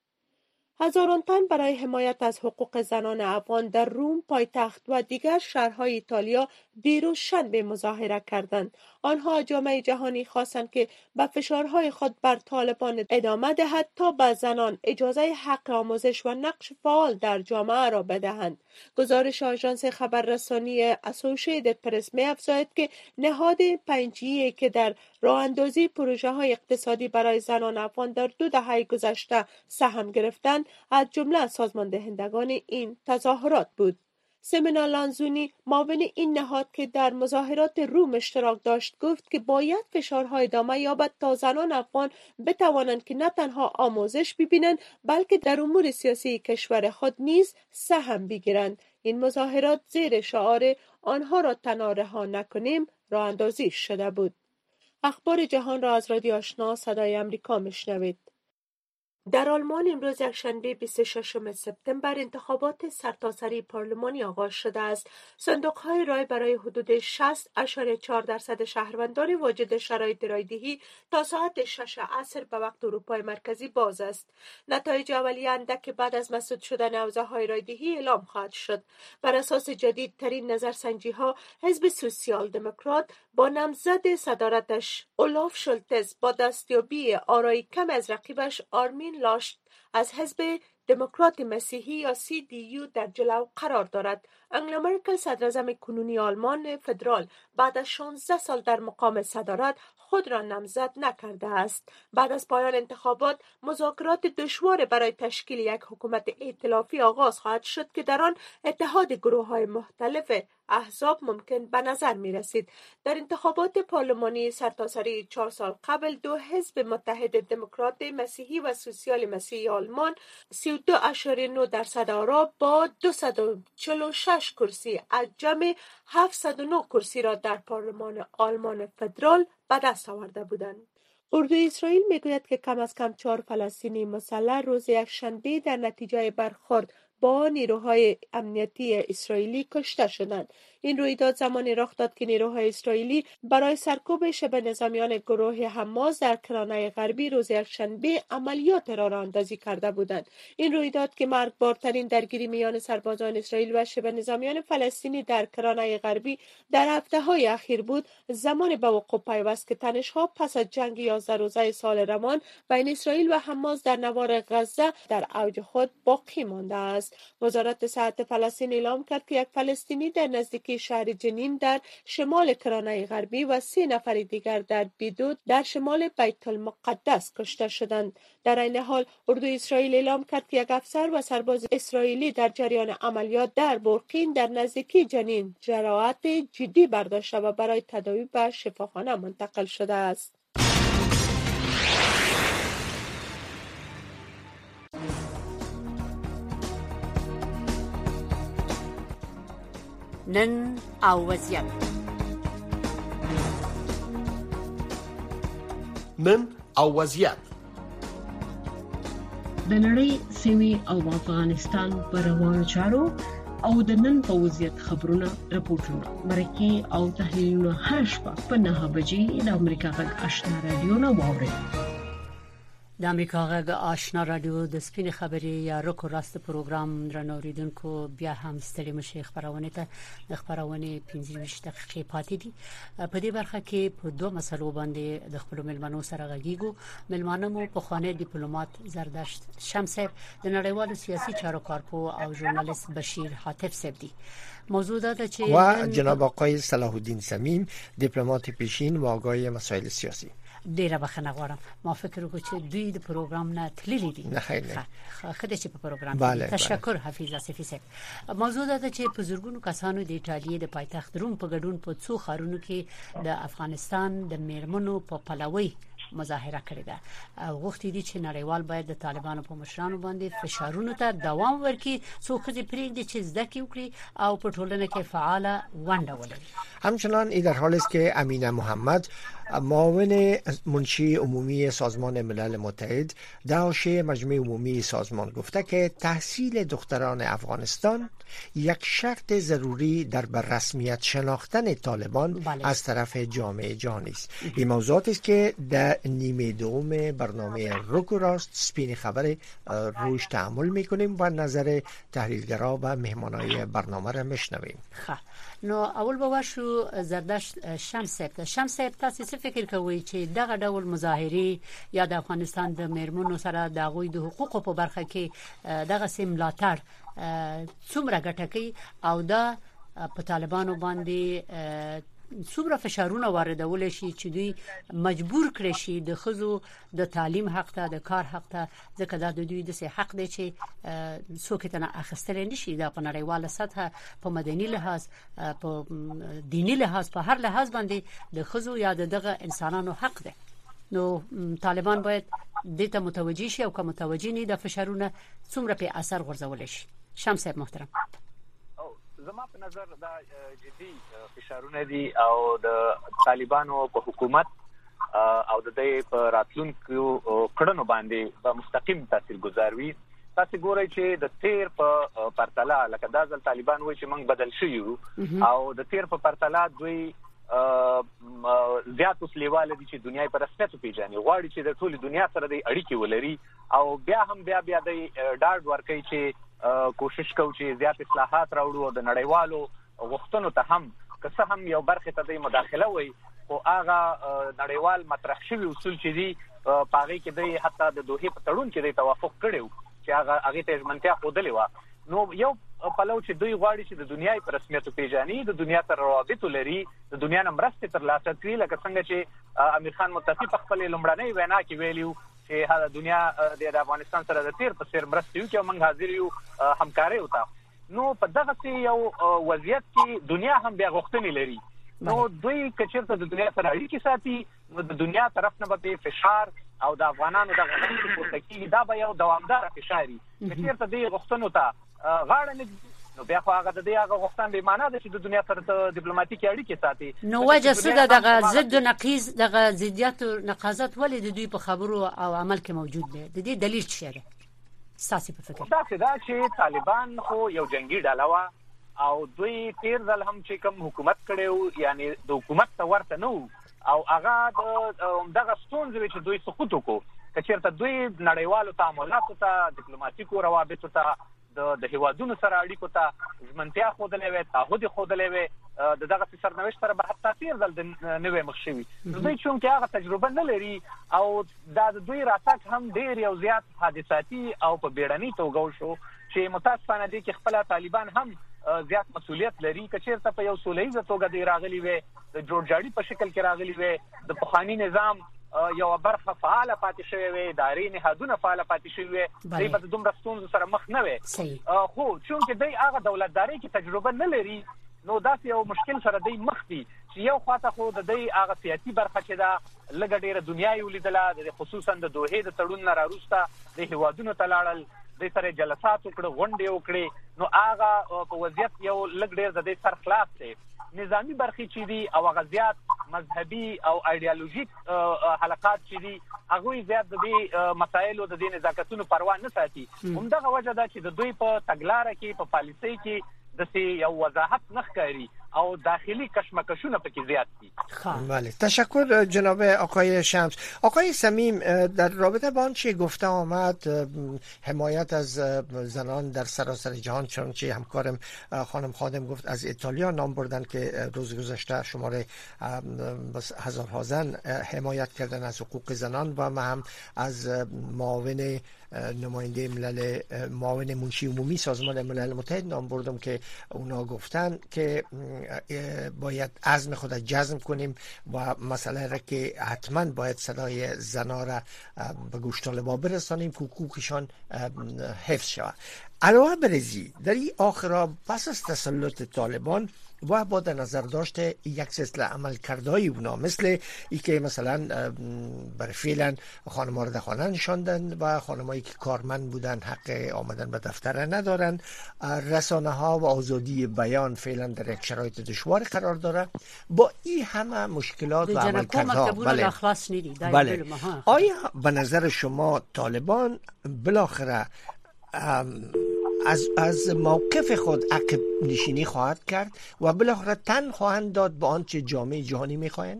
هزاران تن برای حمایت از حقوق زنان افغان در روم پایتخت و دیگر شهرهای ایتالیا دیروز شنبه مظاهره کردند. آنها جامعه جهانی خواستند که به فشارهای خود بر طالبان ادامه دهد تا به زنان اجازه حق آموزش و نقش فعال در جامعه را بدهند. گزارش آژانس خبررسانی اسوسییتد پرس می‌افزاید که نهاد 5G که در راه اندازی پروژه های اقتصادی برای زنان افغان در 2 دهه گذشته سهم گرفتند از جمله سازمان دهندگان این تظاهرات بود. سمنا لانزونی معاون این نهاد که در مظاهرات روم اشتراک داشت گفت که باید فشارها ادامه یابد تا زنان افغان بتوانند که نه تنها آموزش ببینند بلکه در امور سیاسی کشور خود نیز سهم بگیرند. این مظاهرات زیر شعار آنها را تنها رها نکنیم راه اندازی شده بود. اخبار جهان را از رادیو آشنا صدای امریکا میشنوید. در آلمان امروز یکشنبه 26 سپتامبر انتخابات سرتاسری پارلمانی آغاز شده است. صندوق‌های رای برای حدود 60.4% شهروندان واجد شرایط رایدهی تا ساعت 6 عصر به وقت اروپای مرکزی باز است. نتایج اولیه اندک بعد از مسدود شدن حوزه‌های رایدهی اعلام خواهد شد. بر اساس جدیدترین نظرسنجی‌ها حزب سوسیال دموکرات با نامزد صدارتش اولاف شولتز با دستیابی آرایی کم از رقیبش آرمین لاشت از حزب دموکرات مسیحی یا CDU در جلو قرار دارد. انگلا مرکل صدراعظم کنونی آلمان فدرال بعد از 16 سال در مقام صدارت خود را نامزد نکرده است. بعد از پایان انتخابات مذاکرات دشوار برای تشکیل یک حکومت ائتلافی آغاز خواهد شد که در آن اتحاد گروه‌های مختلف احزاب ممکن به نظر می رسید. در انتخابات پارلمانی سرتاسری 4 سال قبل دو حزب متحد دموکرات مسیحی و سوسیال مسیحی آلمان 32.9% آرا با 246 کرسی از جمع 709 کرسی را در پارلمان آلمان فدرال به دست آورده بودند. اردوی اسرائیل میگوید که کم از کم 4 فلسطینی مسلح روز یکشنبه در نتیجه برخورد با نیروهای امنیتی اسرائیلی کشته شدند. این رویداد زمانی رخ داد که نیروهای اسرائیلی برای سرکوب شبه نظامیان گروه حماس در کرانه غربی روز یکشنبه عملیات راه اندازی کرده بودند. این رویداد که مرگبارترین درگیری میان سربازان اسرائیل و شبه نظامیان فلسطینی در کرانه غربی در هفته‌های اخیر بود، زمانی به وقوع پیوست که تنش‌ها پس از جنگ 11 روزه سال روان بین اسرائیل و حماس در نوار غزه در اوج خود باقی مانده است. وزارت صحت فلسطین اعلام کرد که یک فلسطینی در نزدیکی شهر جنین در شمال کرانه غربی و 3 نفر دیگر در بیدود در شمال بیت المقدس کشته شدند. در این حال اردوی اسرائیل اعلام کرد که یک افسر و سرباز اسرائیلی در جریان عملیات در برقین در نزدیکی جنین جراحت جدی برداشته و برای تداوی به شفاخانه منتقل شده است. نن او وضعیت. نن او وضعیت. د نړۍ سیمې او افغانستان پر روانو چارو او د نن په وضعیت خبرونه راپورټونه مرکه او تحلیلونه هر شپه په 9 بجې د امریکا غږ آشنا رادیو نه واوري. د امریکا غږ آشنا رادیو د سپین خبرې یا رکو راست پروګرام درنوریدونکو بیا هم ستړي مشه خبرونه ته د خبرونه 15 دقیقې پاتې دي. په دې برخه کې په دوه مسلو باندې د خپل ملمنو سره غږیږو. ملمانه مو په خوانې ډیپلوماټ زردشت شمسیب د نړیوالو سیاسي چارو کارپو او ژورنالیست بشیر حاتف صاحب دي. موضوع ده چې و جناب آقای صلاح الدین صمیم دیپلمات پیشین و آگاه مسائل سیاسی. ډیره بخښنه غواړم، ما فکر وکړ چې دوی د پروګرام نه تللی دي. نه خیر نه خدای چې په پروګرام تشکر حفیظ اسفی صاحب. موضوع ده چې په زورګونو کسانو د ایټالیا د پایتخت روم په ګډون په څو خارونو کې د افغانستان د میرمنو په پلوي مظاهره کړې ده. غوښتي دي چې نړیوال باید د طالبانو په مشرانو باندې فشارونو ته دوام ورکړي څو خځې پرېږدي چې زده کړې وکړي او په ټولنه کې فعاله ونډه ولري. همچنان این در حالی است که امینه محمد معاون منشی عمومی سازمان ملل متحد داعش مجمع عمومی سازمان گفته که تحصیل دختران افغانستان یک شرط ضروری در رسمیت شناختن طالبان از طرف جامعه جهانی است. این موضوعات است که در نیمه دوم برنامه رک و راست سپین خبر روش تأمل میکنیم و نظر تحلیلگرا و مهمانای برنامه را میشنویم. نو اول به واشو زردشت شمسیب تاسو څه فکر کوئ چې دغه ډول مظاهره یا د افغانستان د میرمنو سره د غوی د حقوقو په برخه کې دغه سیملاتر څومره ګټه کوي او دا په طالبانو باندې څومره فشارونه واردول شي چې دوی مجبور کړي شي د خزو د تعلیم حق ته د کار حق ته ځکه دا د دوی د حق دی چې څوک ته نه اخیستل نشي دا په نړیواله سطح په مدني لحاظ په دینی لحاظ په هر لحاظ باندې د خزو یا دغه انسانانو حق دی. نو طالبان باید دې ته متوجي شي او که متوجي نه د فشارونه څومره په اثر غورځول شي. شمس محترم زما په نظر دا جدي فشارونه دي او د طالبانو په حکومت او د دې په راتلونکو کړنو باندې په مستقیم تاثیر گذاروي. تاسو ګورئ چې د تیر په پرتله لکه دا ځل طالبان وایي چې موږ بدل شو او د تیر په پرتله دوی زیات وسلیواله دي چې دنیا په رسمیت پیژني غواړي چې د ټولي دنیا سره د اړیکې ولري او بیا د ډاډ ورکړي چې کوشش کوي چې زیات اصلاحات راوړو او د نړیوالو غوښتنو ته هم که څه هم یو برخه ته د مداخله وي او هغه نړیوال مطرح شوی اصول چې دي پاره کې د حتی د دوه په تړون کې د توافق کړو چې هغه ته ژمنتیا خودلې و. نو یو پلو چې دوی غواړي چې د دنیا په رسمیت پیژني، د دنیا تر روابط لري، د دنیا نمرسته تر لاسه کړي، لکه څنګه چې امیر خان متفق په خپل لومړنۍ وینا کې ویلیو چې هغه دنیا د افغانستان سره د تیر په سر مرسته یو چې موږ حاضر یو همکاري وتا. نو په دغه یو وضعیت کې دنیا هم بیا غوښتنې لري. نو دوی کچېرته د دنیا سره اړیکې ساتي، نو د دنیا طرف نه به فشار او د افغانانو د غوښتنې پورته کیږي، دا به یو دوامدار فشار وي. کچېرته د غوښتنو ته غاړه نه، نو بیا خو هغه د دې هغه غوښتنه به معنا ده چې د دنیا سره ډیپلوماټیکي اړیکې ساتي. نو وجه څه دغه ضد او نقیض دغه ضدیت او نقاضت ولې د دوی په خبرو او عمل کې موجود دی؟ د دې دلیل څه دی ساسي په فکر؟ دا چې طالبان خو یو جنگي ډله و او دوی تیر ځل هم چې کوم حکومت کړو، یعنی د حکومت ته ورته نو او هغه دغه ستونزې چې دوی سقوط وکړو، کچېرته دوی نړیوالو تعاملاتو ته، ډیپلوماټیکو روابطو ته، د هیوادونو سره اړیکو ته ژمنتیا ښودلې وې، تعهد ښودلې وې، دغه سرنوشت سره به حتی تیر ځل نه وي مخ شوي. دوی چونکې هغه تجربه نه لري او دا د دوی راتګ هم ډېر یو زیات حادثاتي او په بیړني توګه وشو چې متاسفانه دي کې خپل طالبان هم زیات مسؤلیت لري. کچېرته په یو سولهیزه توګه دی راغلي وي، د جوړجاړي په شکل کې راغلي وي، د پخواني نظام یو برخه فعال پاتې شوی وي، اداري نهادونه فعال پاتې شوی وي، دوی په دومره ستونزو سره مخ نه وي. خو چونکې دوی هغه دولتداري کې تجربه نه لري، نو داسې یو مشکل سره دوی مخ دي چې یو خواته خو د دوی هغه سیاسي برخه چې دا لږه ډېره دنیا یې ولیدله، خصوصا د دوحې د تړون نه راوروسته د هیوادونو ته لاړل، د سره جلسات وکړه، غونډې وکړې، نو هغه په وضعیت یو لږ ډېر د دې سر خلاف دی. نظامی برخې چې دي او هغه زیات مذهبي او ایډیالوژیک حلقات چې دي هغه زیات د دې مسایلو د دې نزاکتونو پروا نه ساتي. همدغه وجه ده چې د دوی په تګلارې کې، په پالیسۍ کې د یو وضاحت نه ښکاري او داخلي کشمکشونه پکې زیات دي. بله، تشکر جناب آقای شمس. آقای صمیم، در رابطه با آنچه گفته آمد حمایت از زنان در سراسر جهان، چون چه همکارم خانم خادم گفت از ایتالیا نام بردن که روز گذشته شماره هزارها زن حمایت کردن از حقوق زنان و ما هم از معاون نماینده ملل، معاون منشی عمومی سازمان ملل متحد نام بردم که اونا گفتن که باید عزم خود جزم کنیم و مسئله را که حتما باید صدای زنا را به گوش طالبان برسانیم که حقوقشان حفظ شود. علاوه بر ازی در این آخرا پس از تسلط طالبان و با در نظر داشته یک سلسله عمل کردهای اونا، مثل ای که مثلا برای فعلا خانم‌ها را در خانه نشاندن و خانم‌هایی که کارمند بودن حق آمدن به دفتر ندارن، رسانه ها و آزادی بیان فعلا در یک شرایط دشوار قرار داره. با این همه مشکلات و عمل کردها، بله، آیا به نظر شما طالبان بالاخره از موقف خود عقب نشینی خواهد کرد و بالاخره تن خواهند داد به آنچه جامعه جهانی میخواهند؟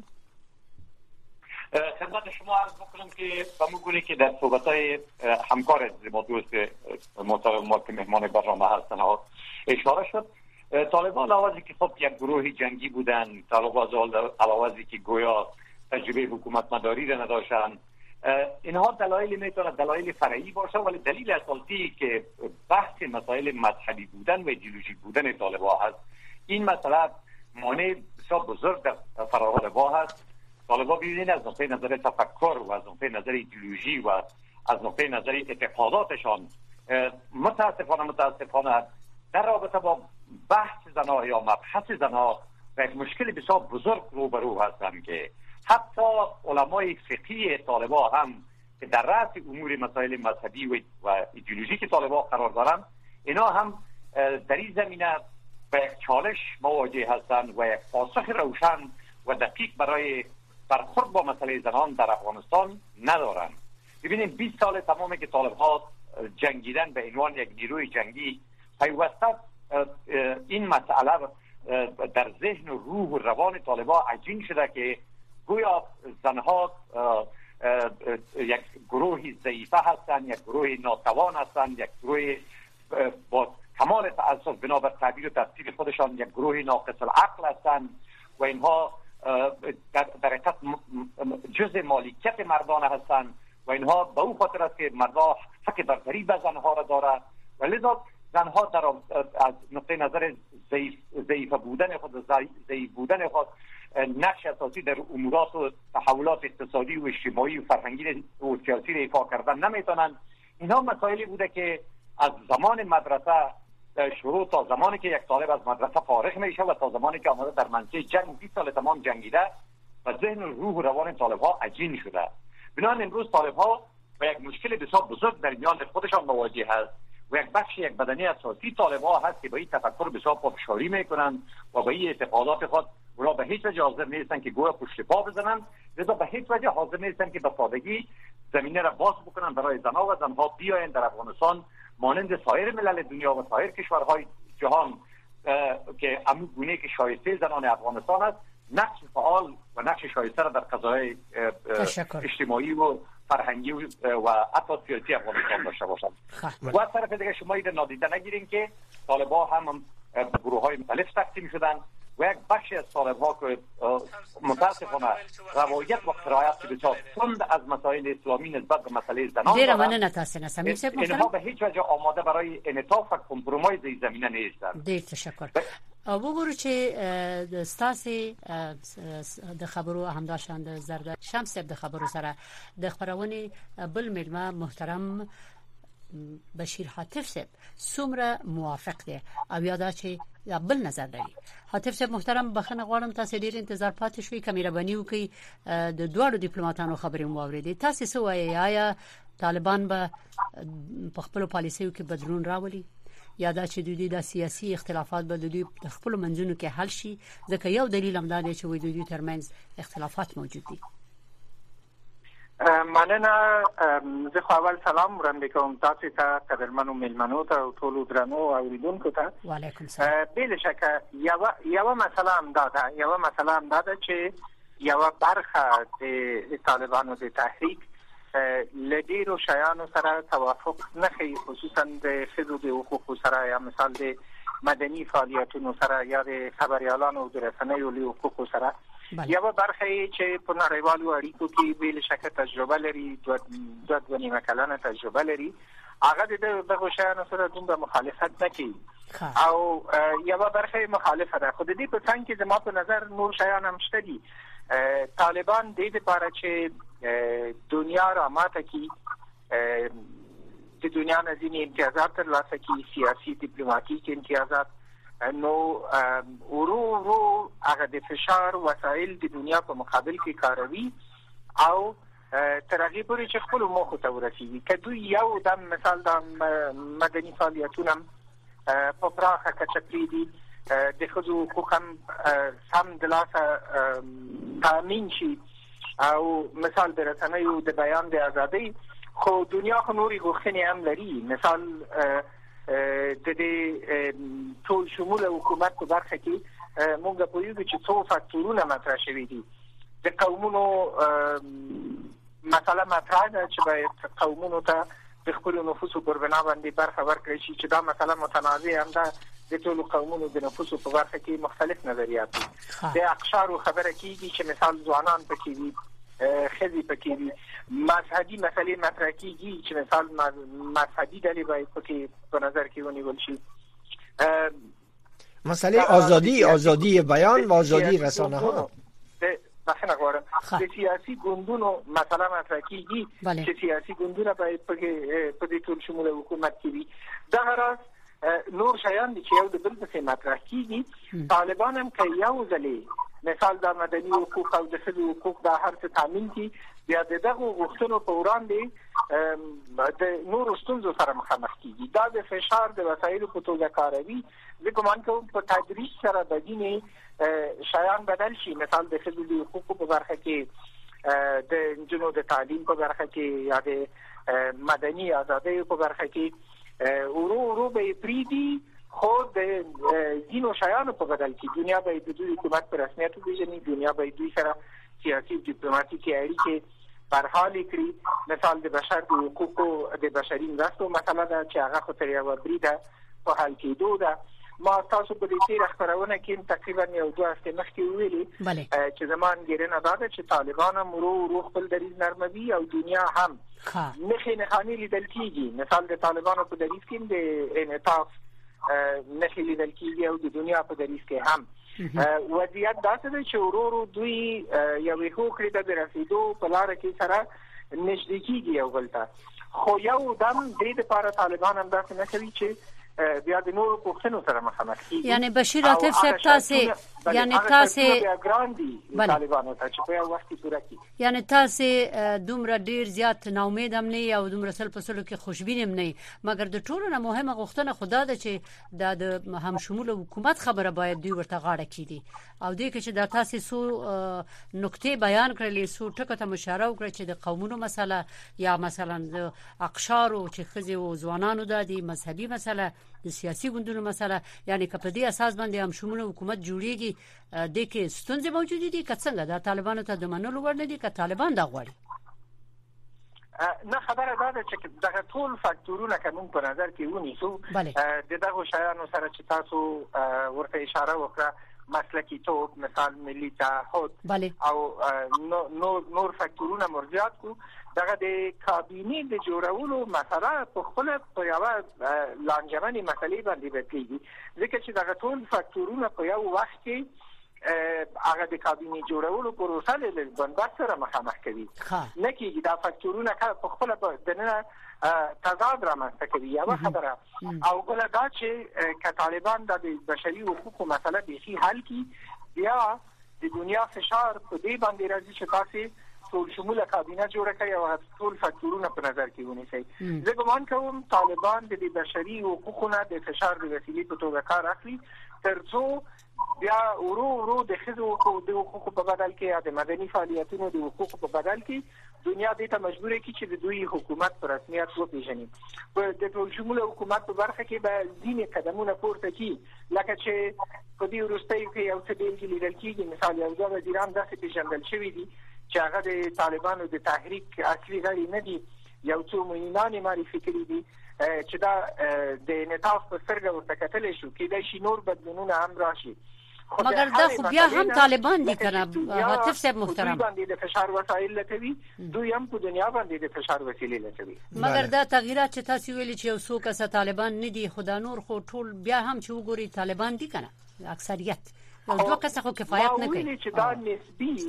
خدمت شما عرض بکنم که بمگونه که در صحبت‌های همکار با دوست ما که مهمان برنامه هستن اشاره شد، طالبان علاوه که خب یک گروه جنگی بودن، علاوه که گویا تجربه حکومت مداری را نداشتن، اینها دلایل میتونه دلایل فرعی باشه، ولی دلیل اساسی که بحث مسائل مذهبی بودن و ایدئولوژیک بودن طالبان هست. این مسئله مانع بسیار بزرگ در فرار راه هست. طالبان ببینید از نقطه نظر تفکر و از نقطه نظر ایدئولوژی و از نقطه نظر اعتقاداتشان متاسفانه در رابطه با بحث زنها یا مبحث زنها و یک مشکل بسیار بزرگ روبرو هستند که حتی علمای فقهی طالبان هم که در رأس امور مسائل مذهبی و ایدئولوژیک طالبان قرار دارند، اینا هم در این زمینه به یک چالش مواجه هستند و یک پاسخ روشن و دقیق برای برخورد با مسئله زنان در افغانستان ندارند. ببینید 20 سال تمامه که طالبان جنگیدن به عنوان یک نیروی جنگی، پیوسته این مسئله در ذهن و روح و روان طالبان عجین شده که گویا زنها یک گروهی ضعیفه هستند، یک گروهی ناتوان هستند، یک گروهی با کمال تعصب بنابر تعبیر و تفسیر خودشان یک گروهی ناقص العقل هستند و اینها در حقیقت جزء مالکیت مردانه هستند و اینها به او خاطر است که مردها حق برتری به زنها را داره و لذا زنها در از نقطه نظر ضعیف بودن خود نقش اساسی در امورات و تحولات اقتصادی و اجتماعی و فرهنگی و سیاسی را ایفا کردن نمیتونند. اینها مسائلی بوده که از زمان مدرسه شروع تا زمانی که یک طالب از مدرسه فارغ میشه و تا زمانی که آمده در منطقه جنگ 20 سال تمام جنگیده و ذهن و روح و روان طالب ها عجین شده. بنابراین امروز طالب ها و یک مشکل بسیار بزرگ در میان خودشان مواجه هست و یک بخش یک بدنه اساسی طالب ها هست که با این تفکر بسیار پافشاری میکنند و با این اعتقادات خود اونا به هیچ وجه حاضر نیستن که گویا پشت پا بزنن، لذا به هیچ وجه حاضر نیستن که به سادگی زمینه را باز بکنن برای زنها و زنها بیاین در افغانستان مانند سایر ملل دنیا و سایر کشورهای جهان که همون گونه که شایسته زنان افغانستان است نقش فعال و نقش شایسته را در قضایای اجتماعی و فرهنگی و حتی سیاسی افغانستان داشته باشند. و از طرف دیگه شما این نادیده نگیرین که طالب‌ها هم گروه‌های مختلف تقسیم شدن و یک بخشی از طالب‌ها که متأسفانه روایت و قرائت بسیار تند از مسائل اسلامی نسبت به مسئله زنان دارند. اینها به هیچ وجه آماده برای انعطاف و کمپرومایز این زمینه نیستند. ډیر تشکر. وګورو چې ستاسي د خبرو همداشان د زرد شمس د خبرو سره د خبرونه بل ملما محترم بشیر حاتف صاحب څومره موافق دي او یاده چې بل نظر لري. حاتف صاحب محترم بخنه غواړم تاسو ډیر انتظار پاتې شوي کمیربانی وکي د دوړو ډیپلوماټانو خبرې مو اوریدي. تاسو څه وایي آیا طالبان به په خپل پالیسیو کې بدلون راولي یا دا چې دوی د سیاسي اختلافات به دوی د خپل منځونو کې حل شي؟ ځکه یو دلیل هم دا دی چې دوی ترمنځ اختلافات موجود دي. مننه. زه خو اول سلام وړاندې کوم تاسو ته قدرمنو مېلمنو ته او ټولو درنو اوریدونکو ته. وعلیکم سلام. بل شکه یو مسله هم دا ده چې یو برخه د طالبانو د تحریک لدیرو شایانو سره توافق نخی، خصوصا د ښځو د حقوقو سره یا مثال د مدني فعالیتونو سره یا د خبریالانو د رسنیو له حقوقو سره. یو برخه چې په نړیوالو اړیکو کې بل شکه تجربه لري، دوه نیمه کلنه تجربه لري، هغه د دغه شایانو سره دومره مخالفت نه کوي او یو برخه مخالفت ده. خو د دې په څنګ کې زما په نظر نور شایان هم شته دي. طالبان د دې لپاره چې دنیا را ماته کی د دنیا نه ځینې امتیازات ترلاسه کی، سیاسي ډیپلوماټیک امتیازات، نو ورو هغه د فشار وسایل د دنیا په مقابل کې کاروي او تر هغې پورې چې خپلو موخو ته ورسېږي. که دوی یو دم مثال د مدني فعالیتونه په پراخه کچه پرېږدي، د ښځو حقوق هم سم د لاسه تامین شي او مثال د رسنیو د بیان د ازادۍ، خو دنیا خو نورې غوښتنې هم لري. مثال د دې ټول شموله حکومت په برخه کې موږ پوهېږو چې څو فاکتورونه مطرح شوي دي. د قومونو مسله مطرح ده چې باید قومونو ته د خپلو نفوسو پر بنا باندې برخه ورکړی شي، چې دا مسله متنازع هم ده. د ټولو قومونو د نفوسو په برخه کې مختلف نظریات دي. د اقشارو خبره کېږي چې مثال ځوانان پکې وي، ښځې پکې وي، مذهبي مسلې مطرح کېږي چې مثال مذهبي ډلې باید پکې په نظر کې ونیول شي. مسئله آزادی بیان و آزادی رسانه ها. بخښنه غواړم، د سیاسي ګوندونو مسله مطرح کېږي چې سیاسي ګوندونه باید په دې ټول شموله حکومت کې وي. دغه راز نور شیان دي چې یو د بل پسې مطرح کېږي. طالبان هم که یو ځلې مثال د مدني حقوق او د ښځو حقوق دا هر څه تامین کړي، بیا د دغو غوښتنو په وړاندې د نورو ستونزو سره مخامخ کېږي. دا د فشار د وسایلو په توګه کاروي. زه ګمان کوم په تدریج سره به ځینې شیان بدل شي. مثال د ښځو د حقوقو په برخه کې، د نجونو د تعلیم په برخه کې یا د مدني ازادیو په برخه کې ورو به یې پرېږدي، خو د ځینو شیانو په بدل کې دنیا به د دوی حکومت په رسمیت وپېژني، دنیا به دوی سره سیاسي ډیپلوماټیکي اړیکې برحالې کړي. مثال د بشر د حقوقو د بشري مرستو مسله ده چې هغه خو تر یوه بریده په حل کېدو ده. ما تاسو په دې تیر خبرونه کې تقریبا یو 2 هفته مخکې ویلي چې زمان ګرنه دا چې طالبان هم ورو خپل دریځ نرموي او دنیا هم نه خاني لیدل کیږي. مثال د طالبانو په دریځ کې د انعطاف نه لیدل کیږي او د دنیا په دریځ کې هم وضعیت داسې دی چې ورو دوی یو هوکړې ته رسیدو په لار کې سره نږدې کیږي یو بل ته. خو یو دم د لپاره طالبان هم داسې نه کوي چې بیا د نورو پوښتنو سره مخامخ کیږي. یعنی بشیر عاطف صاحب تاسو یعنی تاسو طالبانو ته چې په یو وخت کې پوره کیږي، یعنی تاسو دومره ډیر زیات نا امید هم نه او دومره سل په سلو کې خوشبین هم نه، مګر د ټولو نه مهمه غوښتنه خدا ده چې د هم شمول حکومت خبره باید دوی ورته غاړه کړي او دې کې چې د تاسو سو نقطې بیان کړلې سو ټکو ته مشاره وکړي چې د قومونو مسله یا مثلا د اقشارو چې خزي او ځوانانو د مذهبي مسله د سیاسي ګوندونو مسله، یعنی که په دې اساس باندې هم شمول حکومت جوړیږي د کې ستونزې موجود دي که څنګه د طالبانو ته د منلو وړ نه دي که طالبان دا غواړي؟ نه خبره ده چې دغه ټول فاکتورونه کوم په نظر کې ونیسو د دغه شیانو سره چې تاسو ورته اشاره وکړه، مسلکی توپ، مثال ملي تعهد او نور فاکتورونه مرجعات کو. دغه د کابینې د جوړولو مسله په خپل په یو لانجمنې مسلې باندې بدلیږي، ځکه چې دغه ټول فاکتورونه په یو وخت کې هغه د کابینې جوړولو پروسه له بنبست سره مخامخ کوي. نه کېږي دا فاکتورونه په خپل د نه تضاد رامنځته کوي. یوه خبره او بله دا چې که طالبان د بشري حقوقو مسله بیخي حل کړي، بیا د دنیا فشار په دې باندې راځي چې تاسو ټول شموله کابینه جوړه کړئ او ټول فاکتورونه په نظر کې ونیسئ. زه ګمان کوم طالبان د بشري حقوقو نه د فشار د وسیلې په توګه کار اخلي ترڅو بیا ورو د ښځو د حقوقو په بدل کې یا د مدني فعالیتونو د حقوقو په بدل کې دنیا دې ته مجبور کړي چې د دوی حکومت په رسمیت وپیژني. د ټول شموله حکومت په برخه کې به ځینې قدمونه پورته کړي، لکه چې په دې وروستیو کې یو څه بیلګې لیدل کېږي. مثال یو ځای وزیران داسې پیژندل شوي دي چې هغه د طالبانو د تحریک اصلي غړي نه دي، یو څو معینان معرفي کړي دي چې دا د انعطاف په سترګه ورته کتلی شو، کېدای شي نور بدلونونه هم راشي. مگر دا خو بیا هم طالبان دي کنه عاطف صاحب محترم، باندې د فشار وسایل لټوي، دوی هم په دنیا باندې د فشار وسیلې لټوي. مگر دا تغییرات چې تاسو ویلي چې یو څو کسه طالبان نه دي، خدا نور خو ټول بیا هم چې وګوري طالبان دي کنه اکثریت یو دوه کسه خو کفایت نه کوي. چې دا نسبی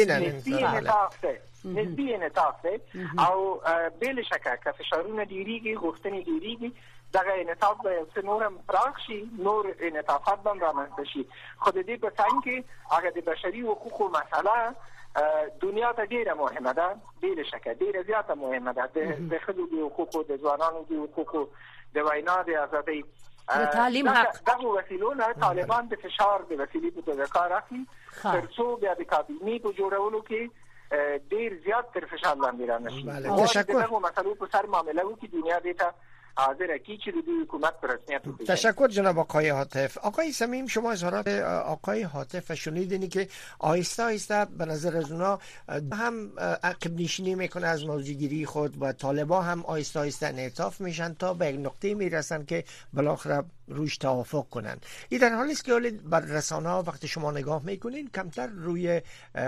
انعطاف دی او بل شکه که فشارونه ډیریږي، غوښتنې ډیریږي، دغه انعطاف به نورم پراخ شي، نور انعطافات به رامنځته شي. خو د دې په څنګ کې هغه د بشري حقوقو مسله دنیا ته ډیره مهمه ده، بل شکه ډیره زیاته مهمه ده. د ښځو د حقوقو، د ځوانانو د حقوقو، د وینا د ازادۍ، د تعلیم حق، دغه وسیلونه طالبان د فشار د وسیلې په توګه کار اخلي ترڅو بیا د کابینې په جوړولو کې ډیر زیات تر فشار لاندې رانشي. دغه مسلو په سر معامله وکړي، دنیا دې ته حاضر کی چې د حکومت پر رسمیت وپیژني. تشکر جناب آقای عاطف. آقای صمیم، شما اظهارات آقای عاطف شنیدین که آهسته آهسته به نظر از اونا هم عقب نشینی میکنه از موضوعگیری خود و طالبان هم آهسته آهسته انعطاف میشن تا به یک نقطه میرسن که بالاخره روش توافق کنن. این در حالی است که بر رسانه‌ها وقتی شما نگاه میکنین کمتر روی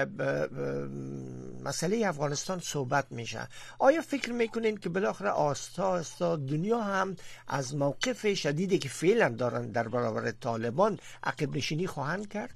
مسئله افغانستان صحبت میشه. آیا فکر میکنین که بالاخره آهسته آهسته دنیا هم از موقف شدیدی که فعلا دارن در برابر طالبان عقب نشینی خواهند کرد؟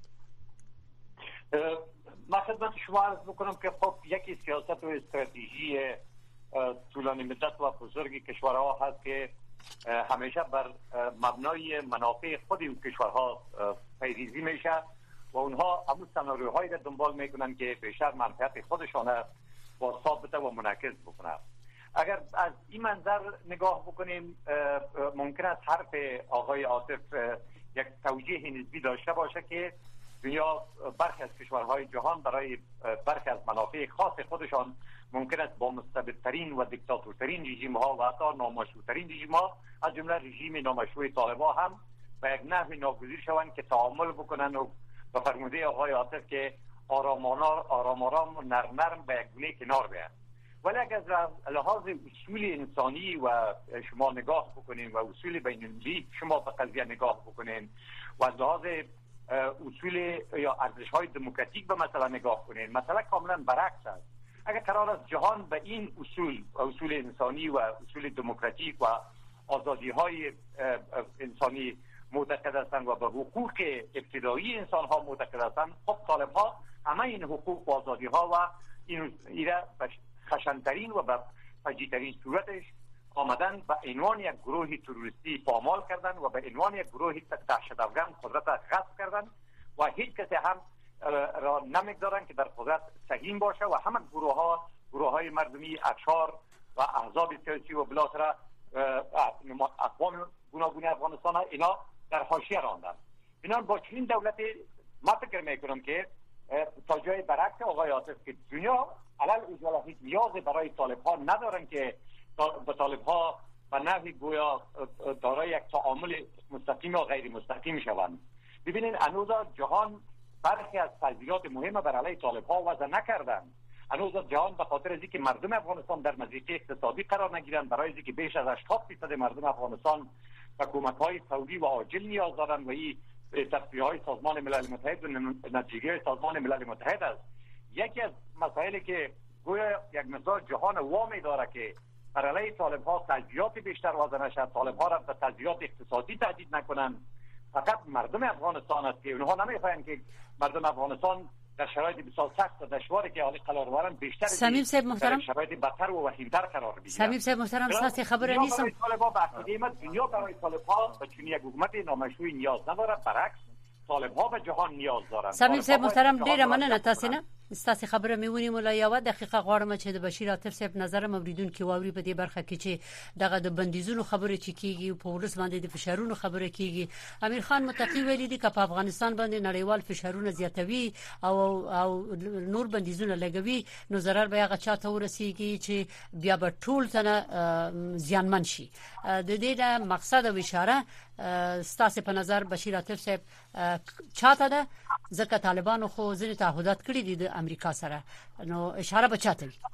من خدمت شما عرض بکنم که خب یکی سیاست و استراتژی طولانی مدت و بزرگ کشورها هست که همیشه بر مبنای منافع خود این کشورها پیریزی میشه و اونها همون سناریوهایی را دنبال میکنن که بیشتر منفعت خودشان با ثابت و منعکس بکنه. اگر از این منظر نگاه بکنیم ممکن است حرف آقای عاطف یک توجیه نسبی داشته باشه که دنیا برخی از کشورهای جهان برای برخی از منافع خاص خودشان ممکن است با مستبدترین و دیکتاتورترین رژیم ها و حتی نامشروعترین رژیم ها از جمله رژیم نامشروع طالبان هم به یک نحوی ناگزیر شوند که تعامل بکنن و به فرموده آقای عاطف که آرام آرام نرم به یک گونه کنار بیان. ولی اگر از لحاظ اصول انسانی و شما نگاه بکنین و اصول بین المللی شما به قضیه نگاه بکنین و از لحاظ اصول یا ارزش‌های دموکراتیک به مثلا نگاه کنین، مثلا کاملا برعکس است. اگر قرار است جهان به این اصول انسانی و اصول دموکراتیک و آزادی‌های انسانی معتقد هستند و به حقوق ابتدایی انسان‌ها معتقد هستند، خب طالب‌ها همه این حقوق و آزادی‌ها و ایره به خشن‌ترین و به فجیع‌ترین صورتش آمدن به عنوان یک گروه تروریستی پامال کردن و به عنوان یک گروه دهشت‌افکن قدرت غصب کردن و هیچ کسی هم را نمیگذارن که در قدرت سهیم باشه و همه گروه‌های مردمی، اشخاص و احزاب سیاسی و بالاخره اقوام گوناگون افغانستان اینا در حاشیه راندن. بنابراین با چنین دولتی ما فکر میکنم که تا جای برعکس آقای عاطف که دنیا علل اجاله هیچ نیازی برای طالب‌ها ندارن که با طالب‌ها و نحوی گویا دارای یک تعامل مستقیم و غیر مستقیم شوند. ببینید هنوز جهان برخی از تجزیات مهم بر علیه طالب‌ها وضع نکردن. هنوز جهان به خاطر از اینکه مردم افغانستان در مضیقه اقتصادی قرار نگیرند، برای اینکه بیش از 80% مردم افغانستان حکومت‌های فوری و عاجل نیاز دارند و این تصویح‌های سازمان ملل متحد و نتیجه سازمان ملل متحد است. یکی از مسائلی که گویا یک مقدار جهان وامی داره که بر علیه طالب‌ها تجزیات بیشتر وضع نشد، طالب‌ها را به تجزیات اقتصادی تهدید نکنند، فقط مردم افغانستان است که اونها نمی‌خواهند که مردم افغانستان در شرایط بسیار سخت و دشواری که حالی قرار دارند بیشتر سمیم صاحب محترم شرایط بدتر و وخیم‌تر قرار بگیرند. سمیم صاحب محترم ساعت خبر نیستم. طالب‌ها دنیا برای طالب‌ها به چنین یک حکومت نامشروع نیاز ندارد، برعکس طالب‌ها به جهان نیاز دارند. سمیم صاحب محترم ډیره مننه تاسو نه ستاسو خبره میونی مولا یو دقیقه غواړم چې د بشیر عاطف صاحب نظر موریدون کې واوري په دې برخه کې چې دغه د بندیزونو خبره چې کیږي په ولس باندې د فشارونو خبره کیږي. امیر خان متقی ویلي دي چې په افغانستان باندې نړیوال فشارونه زیاتوي او نور بندیزونه لګوي نو ضرر به هغه چاته ورسیږي چې بیا به ټول څنګه زیانمن شي. د دې مقصد او اشاره ستاسو په نظر بشیر عاطف صاحب چاته ده؟ ځکه طالبانو خو ځینې تعهدات کړی دي د امریکا سره، نو اشاره به چاته وي؟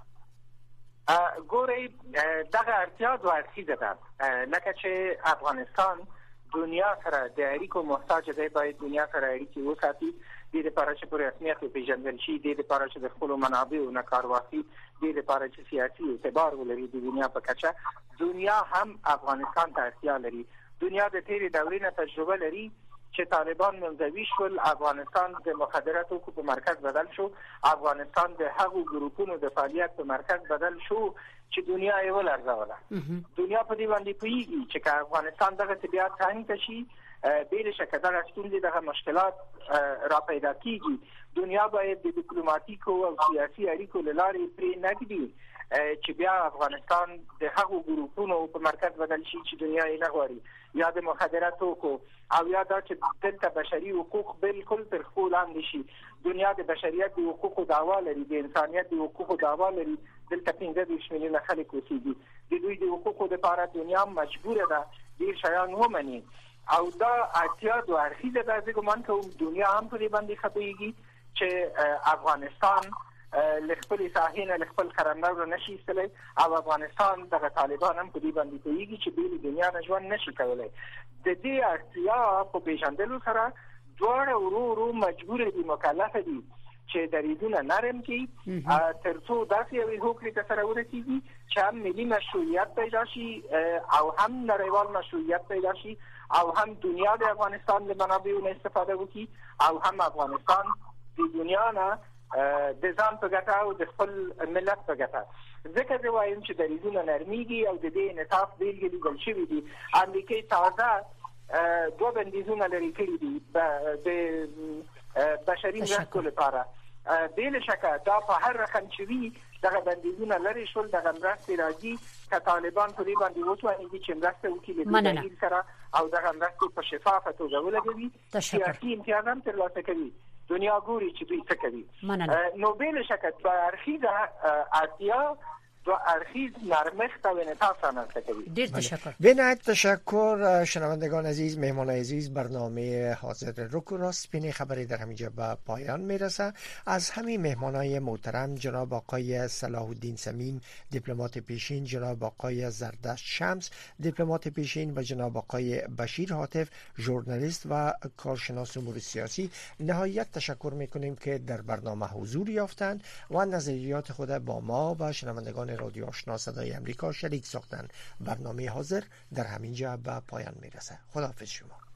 ګورئ دغه اړتیا دوه اړخیزه ده. لکه چې افغانستان دنیا سره د اړیکو محتاج دی، باید دنیا سره اړیکې وساتي، د دې لپاره چې په رسمیت وپېژندل شي، د دې لپاره چې د خپلو منابعو نه کار واخلي، د دې لپاره چې سیاسي اعتبار ولري د دنیا په کچه. دنیا هم افغانستان ته اړتیا لري. دنیا د تیرې دورې نه تجربه لري چې طالبان منزوي شول، افغانستان د مخدراتو په مرکز بدل شو، افغانستان د هغو ګروپونو د فعالیت په مرکز بدل شو چې دنیا یې ولرزوله. دنیا په دې باندې پوهیږي چې که افغانستان دغه طبیعت څنګه ته شي، بې شکه دغه ستونزې دغه مشکلات را پیدا کیږي. دنیا باید د ډیپلوماټیکو او سیاسي اړیکو له لارې پرې نږدي چې بیا افغانستان د هغو ګروپونو په مرکز بدل شي چې دنیا یې نه غواړي، یا د مخدراتو کو او یا دا چې دلته بشري حقوق بالکل تر خپل لاندې شي. دنیا د بشریت د حقوقو دعوا لري، د انسانیت د حقوقو دعوا لري. دلته 15 میلیونه خلک اوسېږي، د دوی د حقوقو لپاره دنیا مجبوره ده ډېر شیان ومني او دا اړتیا دوه اړخیزه ده. زه ګمان کوم دنیا هم په دې باندې خبرېږي چې افغانستان له خپلې ساحې نه له خپل قلمرو نشي ایستلی او افغانستان دغه طالبان هم په دې باندې پوهېږي چې بې له دنیا نه ژوند نشي کولی. د دې اړتیا په پېژندلو سره دواړه ورو ورو مجبوره دي، مکلفه دي چې دریځونه نرم کړي تر څو داسې یوې هوکړې ته سره ورسېږي چې هم ملي مشروعیت پیدا شي او هم نړیوال مشروعیت پیدا شي او هم دنیا د افغانستان له منابعو نه استفاده وکړي او هم افغانستان د دنیا نه د ځان په ګټه او د خپل ملت په ګټه. ځکه زه وایم چې دریځونه نرمیږي او د دې انعطاف بیلګې لیدل شوي دي. امریکې تازه دوه بندیزونه لرې کړي دي د بشري مرستو لپاره. بې له شکه دا په هر رقم چې وي دغه بندیزونه لرې شول، دغه مرستې راځي که طالبان په دې باندې وتوانېږي چې مرسته وکړي له دې دلیل سره او دغه مرستې په شفافه توګه ولګوي، سیاسي امتیاز هم ترلاسه کوي. دنیا ګوري چې دوی څه کوي. نو بې له شکه دوه اړخیزه اړتیا دو ارخیز نرمخت و انعطاف رامنځته کوي. ډیر تشکر. بنایت تشکر. شنوندگان عزیز، مهمان عزیز، برنامه حاضر رک و راست بین خبری در همینجا به پایان میرسه. از همین مهمانای محترم جناب آقای صلاح الدین سمیم دیپلمات پیشین، جناب آقای زردشت شمس دیپلمات پیشین و جناب آقای بشیر هاتف ژورنالیست و کارشناس امور سیاسی نهایت تشکر میکنیم که در برنامه حضور یافتند و نظریات خود با ما و شنوندگان رادیو آشنا صدای امریکا شریک ساختند. برنامه حاضر در همینجا به پایان میرسه. خداحافظ شما.